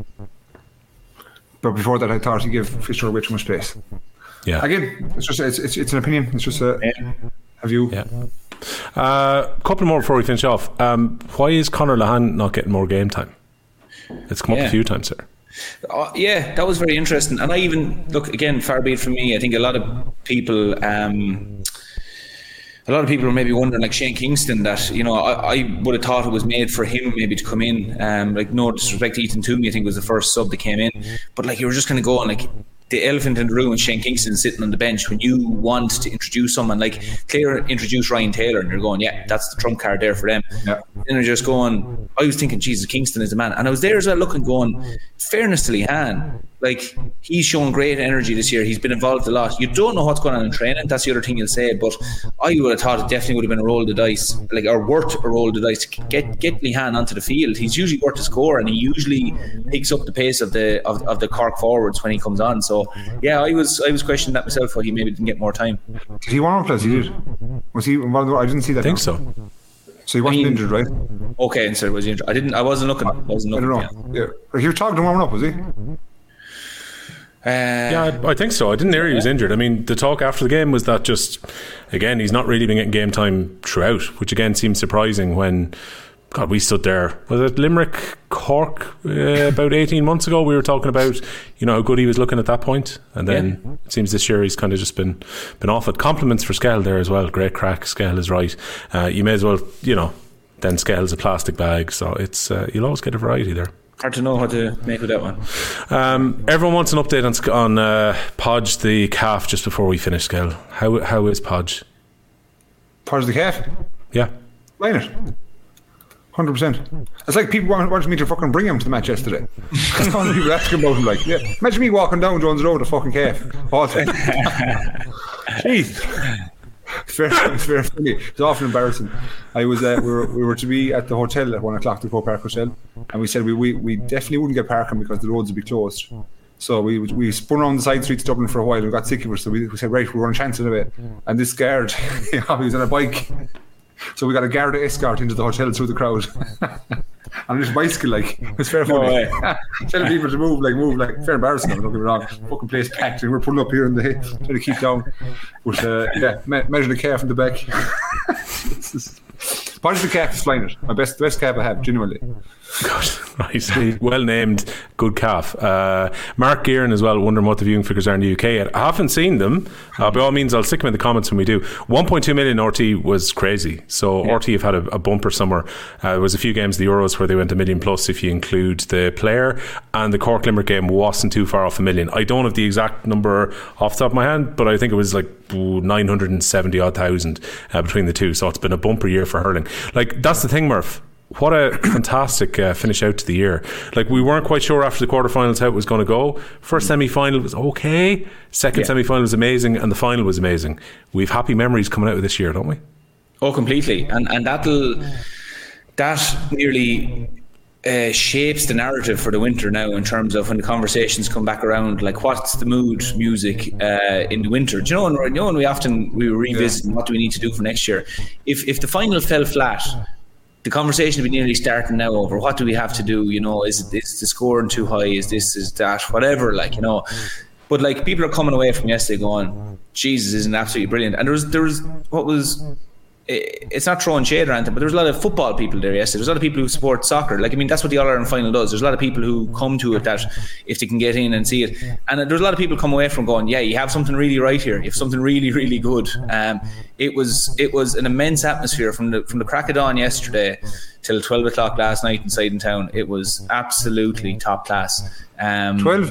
I: But before that, I thought he gave Fisher way too much space.
G: Yeah.
I: Again, it's just it's it's, it's an opinion. It's just a, a view.
G: Yeah. A uh, couple more before we finish off. Um, why is Conor Lehane not getting more game time? It's come
H: yeah.
G: up a few times there.
H: Uh, yeah, that was very interesting. And I even look again. Far be it from me. I think a lot of people. Um, A lot of people are maybe wondering, like Shane Kingston, that, you know, I, I would have thought it was made for him maybe to come in. Um, like, no disrespect to Ethan Toomey, I think was the first sub that came in. But, like, you were just kind of going, like, the elephant in the room is Shane Kingston sitting on the bench when you want to introduce someone. Like, Clare introduced Ryan Taylor, and you're going, yeah, that's the trump card there for them.
I: Yeah.
H: And you're just going, I was thinking, Jesus, Kingston is the man. And I was there as well looking, going, fairness to Lehane. Like, he's shown great energy this year. He's been involved a lot. You don't know what's going on in training. That's the other thing you'll say. But I would have thought it definitely would have been a roll of the dice, like, or worth a roll of the dice to get get Lehane onto the field. He's usually worth the score, and he usually picks up the pace of the of, of the Cork forwards when he comes on. So, yeah, I was I was questioning that myself why he maybe didn't get more time.
I: Did he warm up? Plus, he did. Was he? I didn't see that.
G: I think
I: now.
G: so.
I: So he wasn't I mean, injured, right?
H: Okay, and so was he injured? I didn't. I wasn't looking. I wasn't looking.
I: I don't know. Yeah, yeah. He was talking to warming up, was he?
H: Uh,
G: yeah, I, I think so. I didn't hear he was injured. I mean, the talk after the game was that just, again, he's not really been getting game time throughout, which again seems surprising when, God, we stood there. Was it Limerick, Cork, uh, about eighteen months ago? We were talking about, you know, how good he was looking at that point, and then yeah. it seems this year he's kind of just been been off it. Compliments for Skell there as well. Great crack. Skell is right. Uh, you may as well, you know, then Skell's a plastic bag, so it's uh, you'll always get a variety there.
H: Hard to know how to make with that one.
G: Um, everyone wants an update on on uh, Podge the calf just before we finish, Skell. How how is Podge?
I: Podge the calf?
G: Yeah.
I: Line it. one hundred percent. It's like people wanted me to fucking bring him to the match yesterday. That's all people asking about him. Like, yeah, imagine me walking down Jones Road with a fucking calf all the time. Jeez. It's very, it's very funny. It's often embarrassing. I was uh, we were we were to be at the hotel at one o'clock, the Croke Park Hotel, and we said we, we, we definitely wouldn't get parking because the roads would be closed. So we we spun around the side streets of Dublin for a while and we got sick of it. So we, we said, right, we're going to chance it a bit. And this guard, you know, he was on a bike. So we got a guard escort into the hotel through the crowd. On this bicycle, like, it was fair funny. No telling people to move, like, move, like, fair embarrassing. Don't get me wrong. Fucking place packed, and we're pulling up here in the hill, trying to keep down. But uh, yeah, me- measure the calf in the back. Podge the calf is flying it. My best, best calf I have, genuinely.
G: God, right. Well named, good calf. Uh, Mark Gearan as well, wondering what the viewing figures are in the U K. I haven't seen them. Uh, by all means, I'll stick them in the comments when we do. one point two million R T was crazy. So yeah. R T have had a, a bumper summer. Uh, there was a few games of the Euros where they went a million plus if you include the player, and the Cork Limerick game wasn't too far off a million. I don't have the exact number off the top of my hand, but I think it was like nine hundred seventy odd thousand uh, between the two. So it's been a bumper year for hurling. Like, that's the thing, Murph. What a fantastic uh, finish out to the year. Like, we weren't quite sure after the quarterfinals how it was going to go. First semi-final was okay, second yeah. semi-final was amazing, and the final was amazing. We've happy memories coming out of this year, don't we?
H: Oh, completely. And and that'll that nearly uh, shapes the narrative for the winter now in terms of when the conversations come back around, like what's the mood music uh, in the winter. Do you know, and, you know, and we often we revisit yeah. what do we need to do for next year. If if the final fell flat, the conversation will be nearly starting now over what do we have to do. You know, is is the scoring too high? Is this is that whatever? Like you know, but like people are coming away from yesterday going, Jesus, isn't absolutely brilliant. And there was there was what was. It's not throwing shade or anything, but there's a lot of football people there yesterday. There's a lot of people who support soccer. Like, I mean, that's what the All-Ireland final does. There's a lot of people who come to it that if they can get in and see it. And there's a lot of people come away from going, yeah, you have something really right here. You have something really, really good. Um, it was it was an immense atmosphere from the from the crack of dawn yesterday till twelve o'clock last night inside in town. It was absolutely top class. Um,
I: twelve?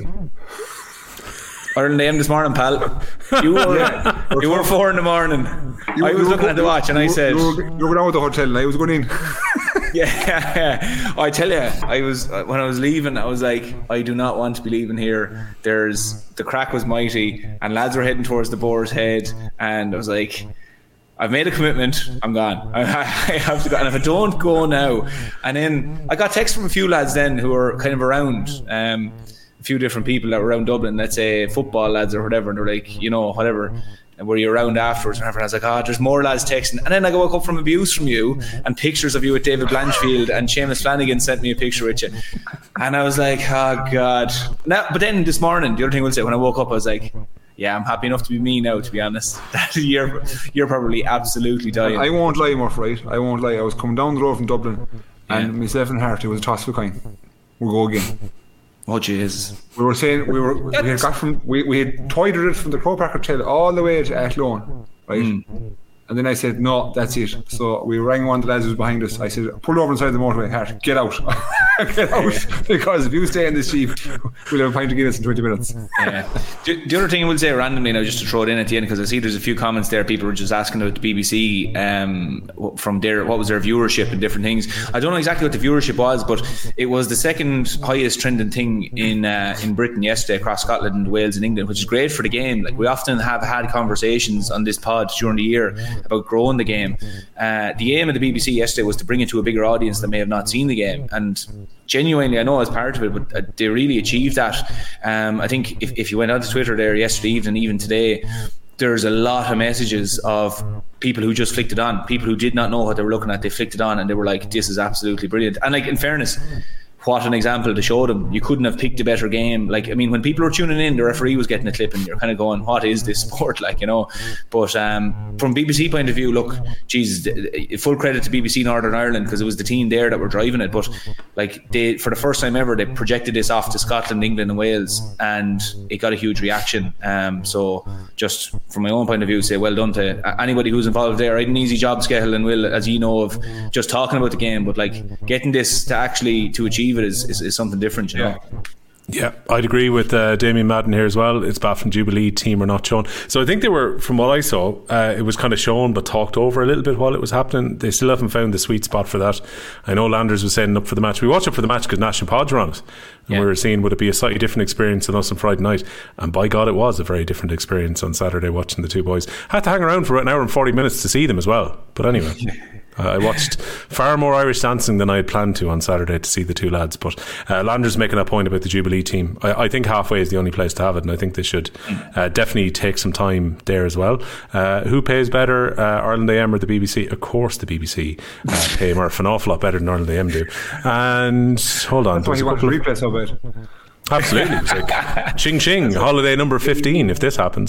H: Ireland A M this morning, pal. You were yeah, you were four in the morning.
I: You,
H: I was looking at the watch and
I: you,
H: I said,
I: "You were, you were down with the hotel, and I was going in."
H: yeah, yeah. I tell you, I was when I was leaving, I was like, I do not want to be leaving here. There's the crack was mighty, and lads were heading towards the Boar's Head, and I was like, I've made a commitment. I'm gone. I, I have to go, and if I don't go now, and then I got texts from a few lads then who were kind of around. Um, few different people that were around Dublin, let's say football lads or whatever, and they're like, you know, whatever, and were you around afterwards? And I was like, oh, there's more lads texting. And then I woke up from abuse from you and pictures of you with David Blanchfield, and Seamus Flanagan sent me a picture with you, and I was like, oh God. Now, but then this morning, the other thing I will say, when I woke up, I was like, yeah, I'm happy enough to be me now, to be honest. you're you're probably absolutely dying.
I: I won't lie, Murph, right? I won't lie. I was coming down the road from Dublin,
H: yeah.
I: and myself and Harty was a toss of a coin. We'll go again.
H: Oh Jesus!
I: We were saying we were we had got from we, we had toyed it from the Crow Park Hotel all the way to Athlone, right? Mm. And then I said, no, that's it. So we rang one of the lads who was behind us. I said, pull over inside the motorway, Hart, get out. Get out. Because if you stay in this Jeep, we'll have a pint of Guinness in twenty minutes.
H: Yeah. The other thing I will say randomly now, just to throw it in at the end, because I see there's a few comments there, people were just asking about the B B C um, from their, what was their viewership and different things. I don't know exactly what the viewership was, but it was the second highest trending thing in uh, in Britain yesterday, across Scotland, Wales and England, which is great for the game. Like, we often have had conversations on this pod during the year about growing the game. Uh, the aim of the B B C yesterday was to bring it to a bigger audience that may have not seen the game, and genuinely, I know I was part of it, but uh, they really achieved that. Um, I think if, if you went onto Twitter there yesterday evening, even today, there's a lot of messages of people who just flicked it on, people who did not know what they were looking at, they flicked it on and they were like, this is absolutely brilliant. And like, in fairness, what an example to show them. You couldn't have picked a better game. Like, I mean, when people were tuning in, the referee was getting a clip and you're kind of going, what is this sport like, you know? But um, from B B C point of view, look, Jesus, full credit to B B C Northern Ireland, because it was the team there that were driving it. But like, they, for the first time ever, they projected this off to Scotland, England and Wales, and it got a huge reaction. Um, so just from my own point of view, say well done to anybody who's involved there. I had an easy job, Skehill and Will, as you know, of just talking about the game, but like getting this to actually to achieve it is, is, is something different, you know.
G: Yeah, I'd agree with uh, Damien Madden here as well. It's Baffin Jubilee team are not shown. So I think they were, from what I saw, uh, it was kind of shown but talked over a little bit while it was happening. They still haven't found the sweet spot for that. I know Landers was setting up for the match. We watched it for the match because Nash and Podge were on it, and yeah. we were seeing would it be a slightly different experience than us on Friday night, and by God it was a very different experience on Saturday watching the two boys. Had to hang around for an hour and forty minutes to see them as well, but anyway. Uh, I watched far more Irish dancing than I had planned to on Saturday to see the two lads. But uh, Landers making a point about the Jubilee team. I, I think halfway is the only place to have it, and I think they should uh, definitely take some time there as well. Uh, who pays better, uh, Ireland A M or the B B C? Of course the B B C uh, pay Murph an awful lot better than Ireland A M do. And hold on,
I: that's why he wants to replay so bad.
G: Absolutely. It was like ching ching, holiday number fifteen if this happens.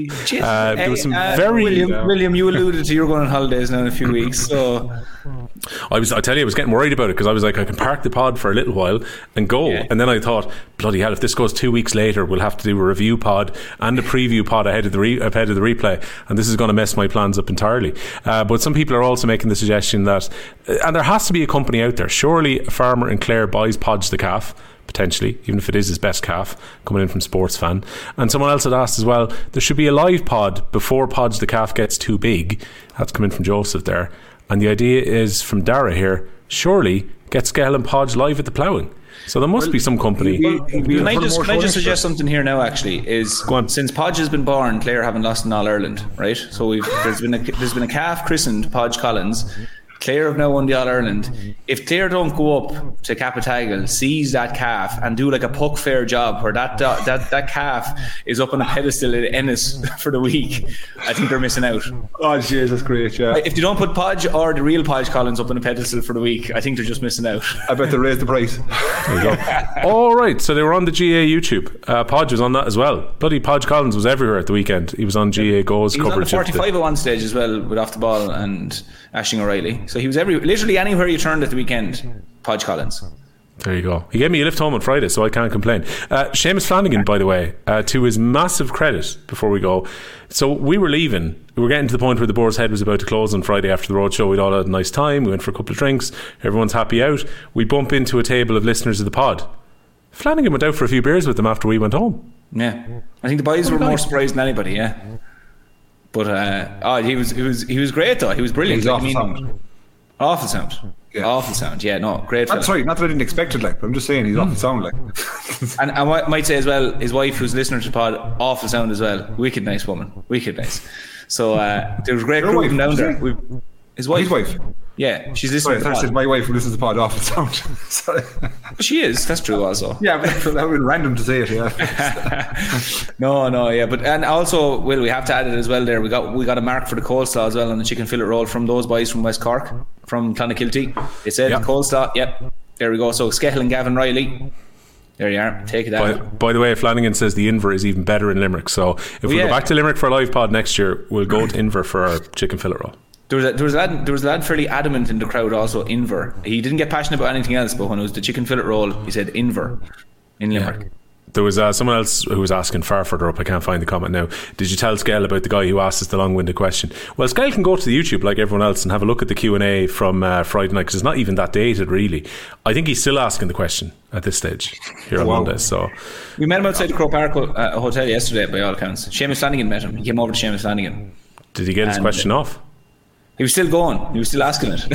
G: Uh, there was some
H: uh,
G: very
H: William, William, you alluded to you're going on holidays now in a few weeks, so
G: I was I tell you I was getting worried about it, because I was like, I can park the pod for a little while and go, yeah. and then I thought, bloody hell, if this goes two weeks later we'll have to do a review pod and a preview pod ahead of the re- ahead of the replay, and this is going to mess my plans up entirely. Uh, but some people are also making the suggestion that, and there has to be a company out there, surely a farmer in Clare buys Podge the calf, potentially, even if it is his best calf, coming in from Sports Fan. And someone else had asked as well, there should be a live pod before Podge the calf gets too big. That's coming from Joseph there. And the idea is from Dara here, surely get Skehill and Podge live at the ploughing. So there must well, be some company.
H: Well, can I just, can I just suggest something here now? Actually, is since Podge has been born, Clare haven't lost in All Ireland, right? So we've there's been a there's been a calf christened Podge Collins. Clare have now won the All-Ireland. If Clare don't go up to Capitagal, seize that calf and do like a puck fair job where that that that calf is up on a pedestal at Ennis for the week, I think they're missing out.
I: Oh jeez, that's great, yeah.
H: If they don't put Podge or the real Podge Collins up on a pedestal for the week, I think they're just missing out.
I: I bet they raise the price.
G: There you go. All right, so they were on the G A YouTube. Uh, Podge was on that as well. Bloody Podge Collins was everywhere at the weekend. He was on G A Go's
H: he was
G: coverage.
H: He was on the forty-five at one stage as well with Off the Ball and Aisling O'Reilly. So he was every literally anywhere you turned at the weekend, Podge Collins.
G: There you go. He gave me a lift home on Friday, so I can't complain. Uh, Seamus Flanagan, by the way, uh, to his massive credit, before we go, so we were leaving. We were getting to the point where the Boar's Head was about to close on Friday after the road show. We'd all had a nice time. We went for a couple of drinks. Everyone's happy out. We bump into a table of listeners of the pod. Flanagan went out for a few beers with them after we went home.
H: Yeah, I think the boys were more surprised than anybody. Yeah, but uh, oh, he was he was he was great though. He was brilliant.
I: He's
H: like,
I: awful
H: I mean,
I: sound.
H: Awful sound. Yeah. Awful sound. Yeah, no, great.
I: That's right. Not that I didn't expect it, like, but I'm just saying he's mm. awful sound, like.
H: and I might say as well, his wife, who's listening to the pod, awful sound as well. Wicked nice woman. Wicked nice. So uh, there was a great crew down there. We, his wife.
I: His wife.
H: Yeah, she's listening.
I: Sorry,
H: to the pod.
I: My wife who listens to the pod, awful sound. Sorry.
H: But she is. That's true also.
I: Yeah, but that would be random to say it. Yeah.
H: no, no, yeah, but and also, Will, we have to add it as well. There, we got we got a mark for the coleslaw as well on the chicken fillet roll from those boys from West Cork, from Clonakilty. They said yep. coleslaw. Yep, there we go. So Skehill and Gavin Riley. There you are. Take it out.
G: By, by the way, Flanagan says the Inver is even better in Limerick. So if well, we yeah. go back to Limerick for a live pod next year, we'll go to Inver for our chicken fillet roll.
H: There was, a, there was a lad there was a lad fairly adamant in the crowd also, Inver. He didn't get passionate about anything else, but when it was the chicken fillet roll, he said Inver in Limerick.
G: Yeah. There was uh, someone else who was asking far further up. I can't find the comment now. Did you tell Skell about the guy who asked us the long-winded question? Well, Skell can go to the YouTube like everyone else and have a look at the Q and A from uh, Friday night, because it's not even that dated really. I think he's still asking the question at this stage here on wow. Monday. So
H: we met him outside the Croke Park uh, hotel yesterday by all accounts. Seamus Flanagan met him. He came over to Seamus Flanagan.
G: Did he get his and, question off?
H: He was still going. He was still asking it.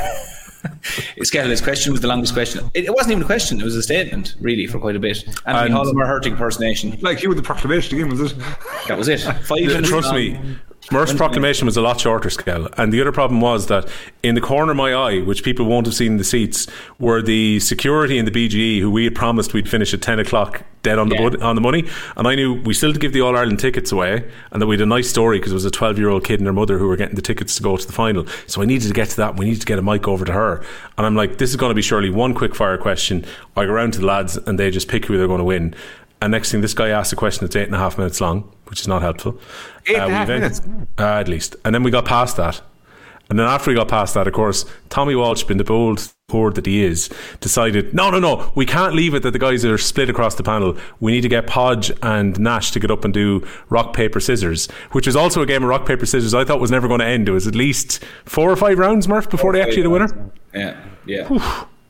H: Skell, his question was the longest question. It, it wasn't even a question. It was a statement, really, for quite a bit. Anthony and Hollimer Hurtig impersonation.
I: Like you with the proclamation again, was it?
H: That was it. Five minutes.
G: Trust long. me. Murph's proclamation was a lot shorter, Skell. And the other problem was that in the corner of my eye, which people won't have seen in the seats, were the security in the B G E who we had promised we'd finish at ten o'clock dead on the yeah. bud- on the money. And I knew we still had to give the All-Ireland tickets away, and that we had a nice story because it was a twelve year old kid and her mother who were getting the tickets to go to the final. So I needed to get to that. We needed to get a mic over to her. And I'm like, this is going to be surely one quick fire question. I go around to the lads and they just pick who they're going to win. And next thing, this guy asked a question that's eight and a half minutes long, which is not helpful.
I: Eight uh, and a half minutes?
G: Uh, at least. And then we got past that. And then after we got past that, of course, Tommy Walsh, being the bold horde that he is, decided, no, no, no, we can't leave it that the guys are split across the panel. We need to get Podge and Nash to get up and do rock, paper, scissors, which is also a game of rock, paper, scissors I thought was never going to end. It was at least four or five rounds, Murph, before four they actually had a winner.
H: Yeah, yeah.
G: Whew.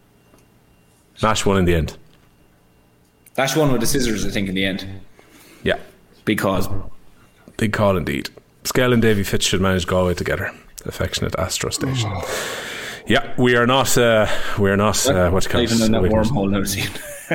G: Nash won in the end.
H: Nash won with the scissors, I think, in the end.
G: Yeah.
H: Big cause.
G: Big call indeed. Skell and Davy Fitz should manage Galway together. Affectionate Astro Station. Yeah, we are not. Uh, we are not. Uh, what you
H: even in that wormhole now seen.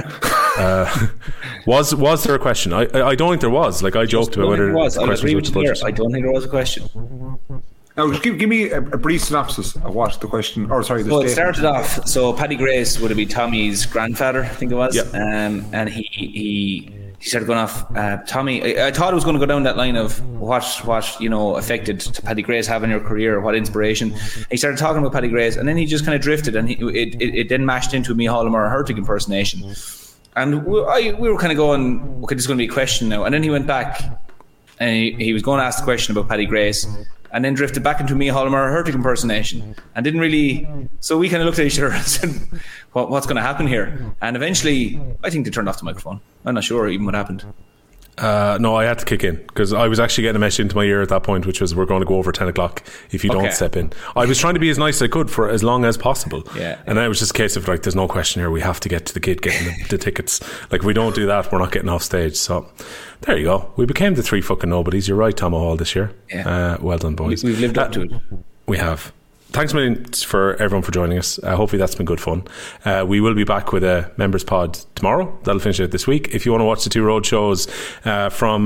G: uh, was was there a question? I I don't think there was. Like I joked about whether
H: there was.
G: The
H: I
G: question
H: agree
G: was
H: with you there. I don't think there was a question.
I: Now, give, give me a, a brief synopsis of what the question. Or sorry, the
H: so it started off. So Paddy Grace would have been Tommy's grandfather, I think it was.
G: Yep.
H: Um, and he he. He started going off. Uh, Tommy, I, I thought it was going to go down that line of what, what you know, affected to Paddy Grace having your career, what inspiration. He started talking about Paddy Grace, and then he just kind of drifted, and he, it, it, it then mashed into a Micheál Ó Muircheartaigh impersonation. And we, I, we were kind of going, okay, this is going to be a question now. And then he went back, and he, he was going to ask the question about Paddy Grace, and then drifted back into Micheál Ó Muircheartaigh impersonation, and didn't really. So we kind of looked at each other and said, what, what's going to happen here? And eventually, I think they turned off the microphone. I'm not sure even what happened.
G: Uh, no, I had to kick in because I was actually getting a message into my ear at that point, which was we're going to go over ten o'clock if you okay. don't step in. I was trying to be as nice as I could for as long as possible.
H: Yeah,
G: and then it was just a case of like, there's no question here. We have to get to the kid getting the, the tickets. Like, if we don't do that, we're not getting off stage. So there you go. We became the three fucking nobodies. You're right, Tom O'Hall, this year.
H: Yeah.
G: Uh, well done, boys.
H: We, we've lived
G: uh,
H: up to it.
G: We have. Thanks a million for everyone for joining us. Uh, hopefully that's been good fun. Uh, we will be back with a members pod tomorrow. That'll finish it this week. If you want to watch the two road shows uh, from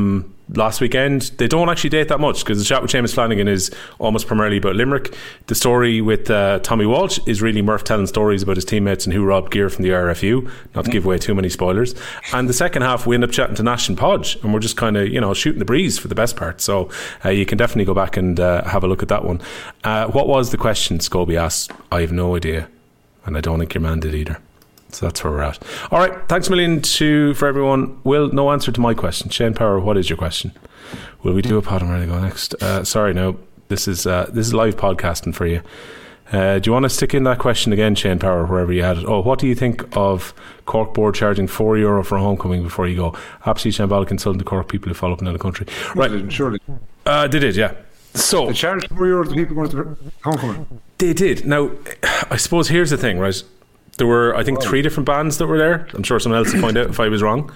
G: last weekend. They don't actually date that much because the chat with Seamus Flanagan is almost primarily about Limerick. The story with uh, Tommy Walsh is really Murph telling stories about his teammates and who robbed gear from the R F U, not to give away too many spoilers. And the second half we end up chatting to Nash and Podge, and we're just kind of, you know, shooting the breeze for the best part. So uh, you can definitely go back and uh, have a look at that one. Uh, what was the question Scobie asked? I have no idea, and I don't think your man did either. So that's where we're at. All right, thanks a million to for everyone. Will, no answer to my question. Shane Power, what is your question? Will we do a pod? I'm ready to go next. Uh, sorry, no. This is uh, this is live podcasting for you. Uh, do you want to stick in that question again, Shane Power, wherever you had it? Oh, what do you think of Cork Board charging four euro for homecoming before you go? Absolutely shambolic consulting the Cork people who follow up in the country. Right,
I: surely.
G: Uh, they did, yeah. So
I: they charged four euro to people going to homecoming.
G: They did. Now, I suppose here's the thing, right? There were, I think, oh. three different bands that were there. I'm sure someone else will find out if I was wrong.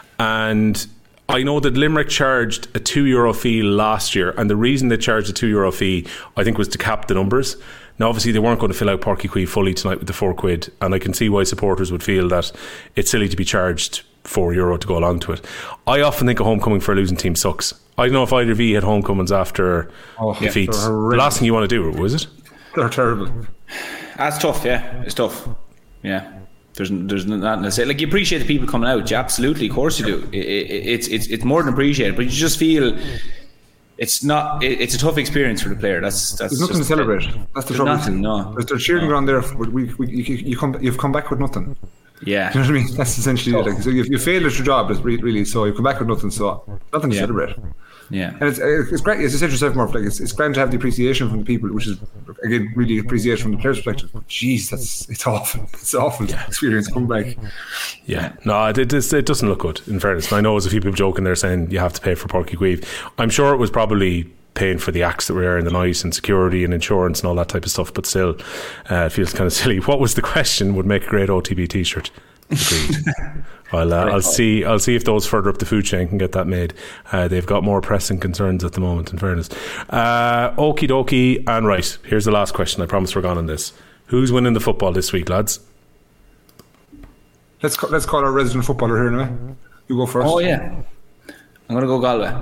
G: And I know that Limerick charged a two euro fee last year, and the reason they charged a two euro fee, I think, was to cap the numbers. Now, obviously, they weren't going to fill out Porky Quay fully tonight with the four quid, and I can see why supporters would feel that it's silly to be charged four euro to go along to it. I often think a homecoming for a losing team sucks. I don't know if either of you had homecomings after
I: oh,
G: defeats.
I: Yeah,
G: the last thing you want to do, was it?
I: They're terrible.
H: That's tough, yeah. It's tough. Yeah. There's there's nothing to say. Like, you appreciate the people coming out. Yeah, absolutely, of course you do. It, it, it's it's it's more than appreciated, but you just feel it's not. It, it's a tough experience for the player. That's that's.
I: There's nothing
H: just,
I: to celebrate. That's the trouble.
H: Nothing. No.
I: There's, there's cheering
H: no.
I: ground there. But we, we you, you come you've come back with nothing.
H: Yeah.
I: Do you know what I mean? That's essentially it. Like, so you, you failed at your job, really. So you come back with nothing. So nothing to
H: yeah.
I: celebrate.
H: Yeah,
I: and it's it's great. As you said yourself, Murph, like it's it's grand to have the appreciation from the people, which is again really appreciation from the players' perspective. But jeez, that's it's awful. It's awful yeah. experience coming back.
G: Yeah, no, it, it it doesn't look good. In fairness, and I know there's a few people joking there saying you have to pay for Porky Quay. I'm sure it was probably paying for the acts that were there in the night and security and insurance and all that type of stuff. But still, uh, it feels kind of silly. What was the question? Would make a great O T B T-shirt. Agreed. I'll, uh, I'll see. I'll see if those further up the food chain can get that made. Uh, they've got more pressing concerns at the moment. In fairness, uh, okie dokie. And right, here's the last question. I promise we're gone on this. Who's winning the football this week, lads?
I: Let's call, let's call our resident footballer here now. You go first.
H: Oh yeah, I'm gonna go Galway.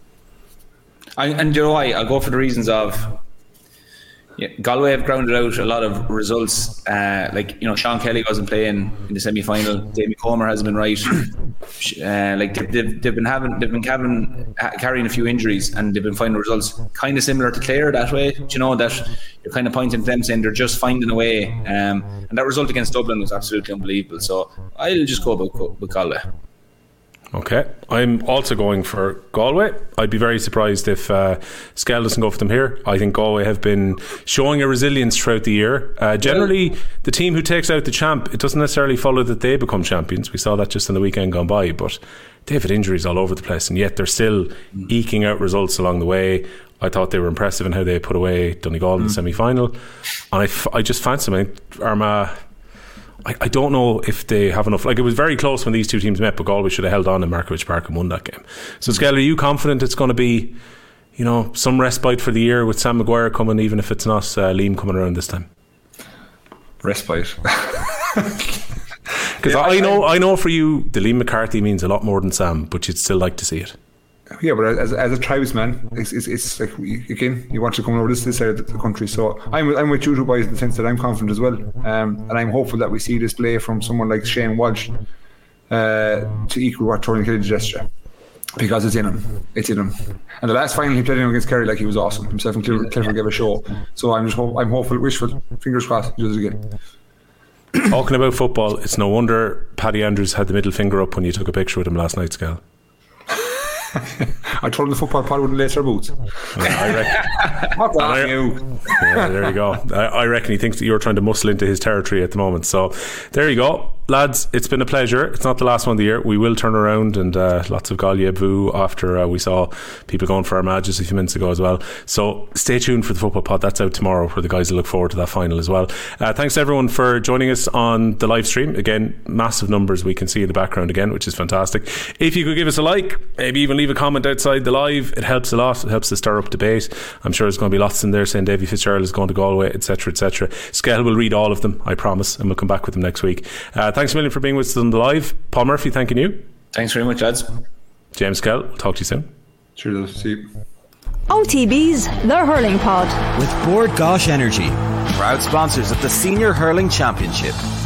H: I, and you know why? I'll go for the reasons of. Yeah, Galway have grounded out a lot of results. Uh, like, you know, Sean Kelly wasn't playing in the semi-final. Damien Comer hasn't been right. Uh, like they've, they've, they've been having, they've been having, carrying a few injuries, and they've been finding results kind of similar to Clare that way. You know, that you're kind of pointing to them saying they're just finding a way. Um, and that result against Dublin was absolutely unbelievable. So I'll just go about with Galway.
G: Okay, I'm also going for Galway. I'd be very surprised if uh, Skell doesn't go for them here. I think Galway have been showing a resilience throughout the year. Uh, generally, yeah. the team who takes out the champ, it doesn't necessarily follow that they become champions. We saw that just in the weekend gone by, but they've had injuries all over the place, and yet they're still mm. eking out results along the way. I thought they were impressive in how they put away Donegal mm. in the semi-final, and I, f- I just fancy them. I think Armagh, I, I don't know if they have enough. Like, it was very close when these two teams met, but Galway should have held on in Markovich Park and won that game. So, Skell, are you confident it's going to be, you know, some respite for the year with Sam Maguire coming, even if it's not uh, Liam coming around this time?
I: Respite.
G: Because yeah, I, I know, I know for you, the Liam McCarthy means a lot more than Sam, but you'd still like to see it.
I: Yeah, but as as a tribesman, it's, it's it's like, again, you want to come over this this side of the country. So I'm I'm with you two boys in the sense that I'm confident as well, um, and I'm hopeful that we see this play from someone like Shane Walsh uh, to equal what Tony Kelly did yesterday, because it's in him, it's in him. And the last final he played in against Kerry, like, he was awesome. Himself and Clifford, Clifford gave a show. So I'm just hope, I'm hopeful, wishful, fingers crossed, he does it again.
G: Talking about football, it's no wonder Paddy Andrews had the middle finger up when you took a picture with him last night, Skell.
I: I told him the football pod wouldn't lace our boots.
G: Yeah, I reckon. What's on you? Yeah, there you go. I, I reckon he thinks that you're trying to muscle into his territory at the moment. So there you go. Lads, it's been a pleasure. It's not the last one of the year. We will turn around, and uh, lots of Gallia boo after uh, we saw people going for Armagh just a few minutes ago as well. So stay tuned for the football pod. That's out tomorrow, where the guys will look forward to that final as well. Uh, thanks to everyone for joining us on the live stream. Again, massive numbers we can see in the background again, which is fantastic. If you could give us a like, maybe even leave a comment outside the live, it helps a lot. It helps to stir up debate. I'm sure there's going to be lots in there saying Davy Fitzgerald is going to Galway, etc, etc. Skell will read all of them, I promise, and we'll come back with them next week. Uh, thanks a million for being with us on the live. Paul Murphy, thanking you.
H: Thanks very much, lads.
G: James Skell, we'll talk to you soon.
I: Cheers, see you.
E: O T B's The Hurling Pod.
F: With Bord Gosh Energy, proud sponsors of the Senior Hurling Championship.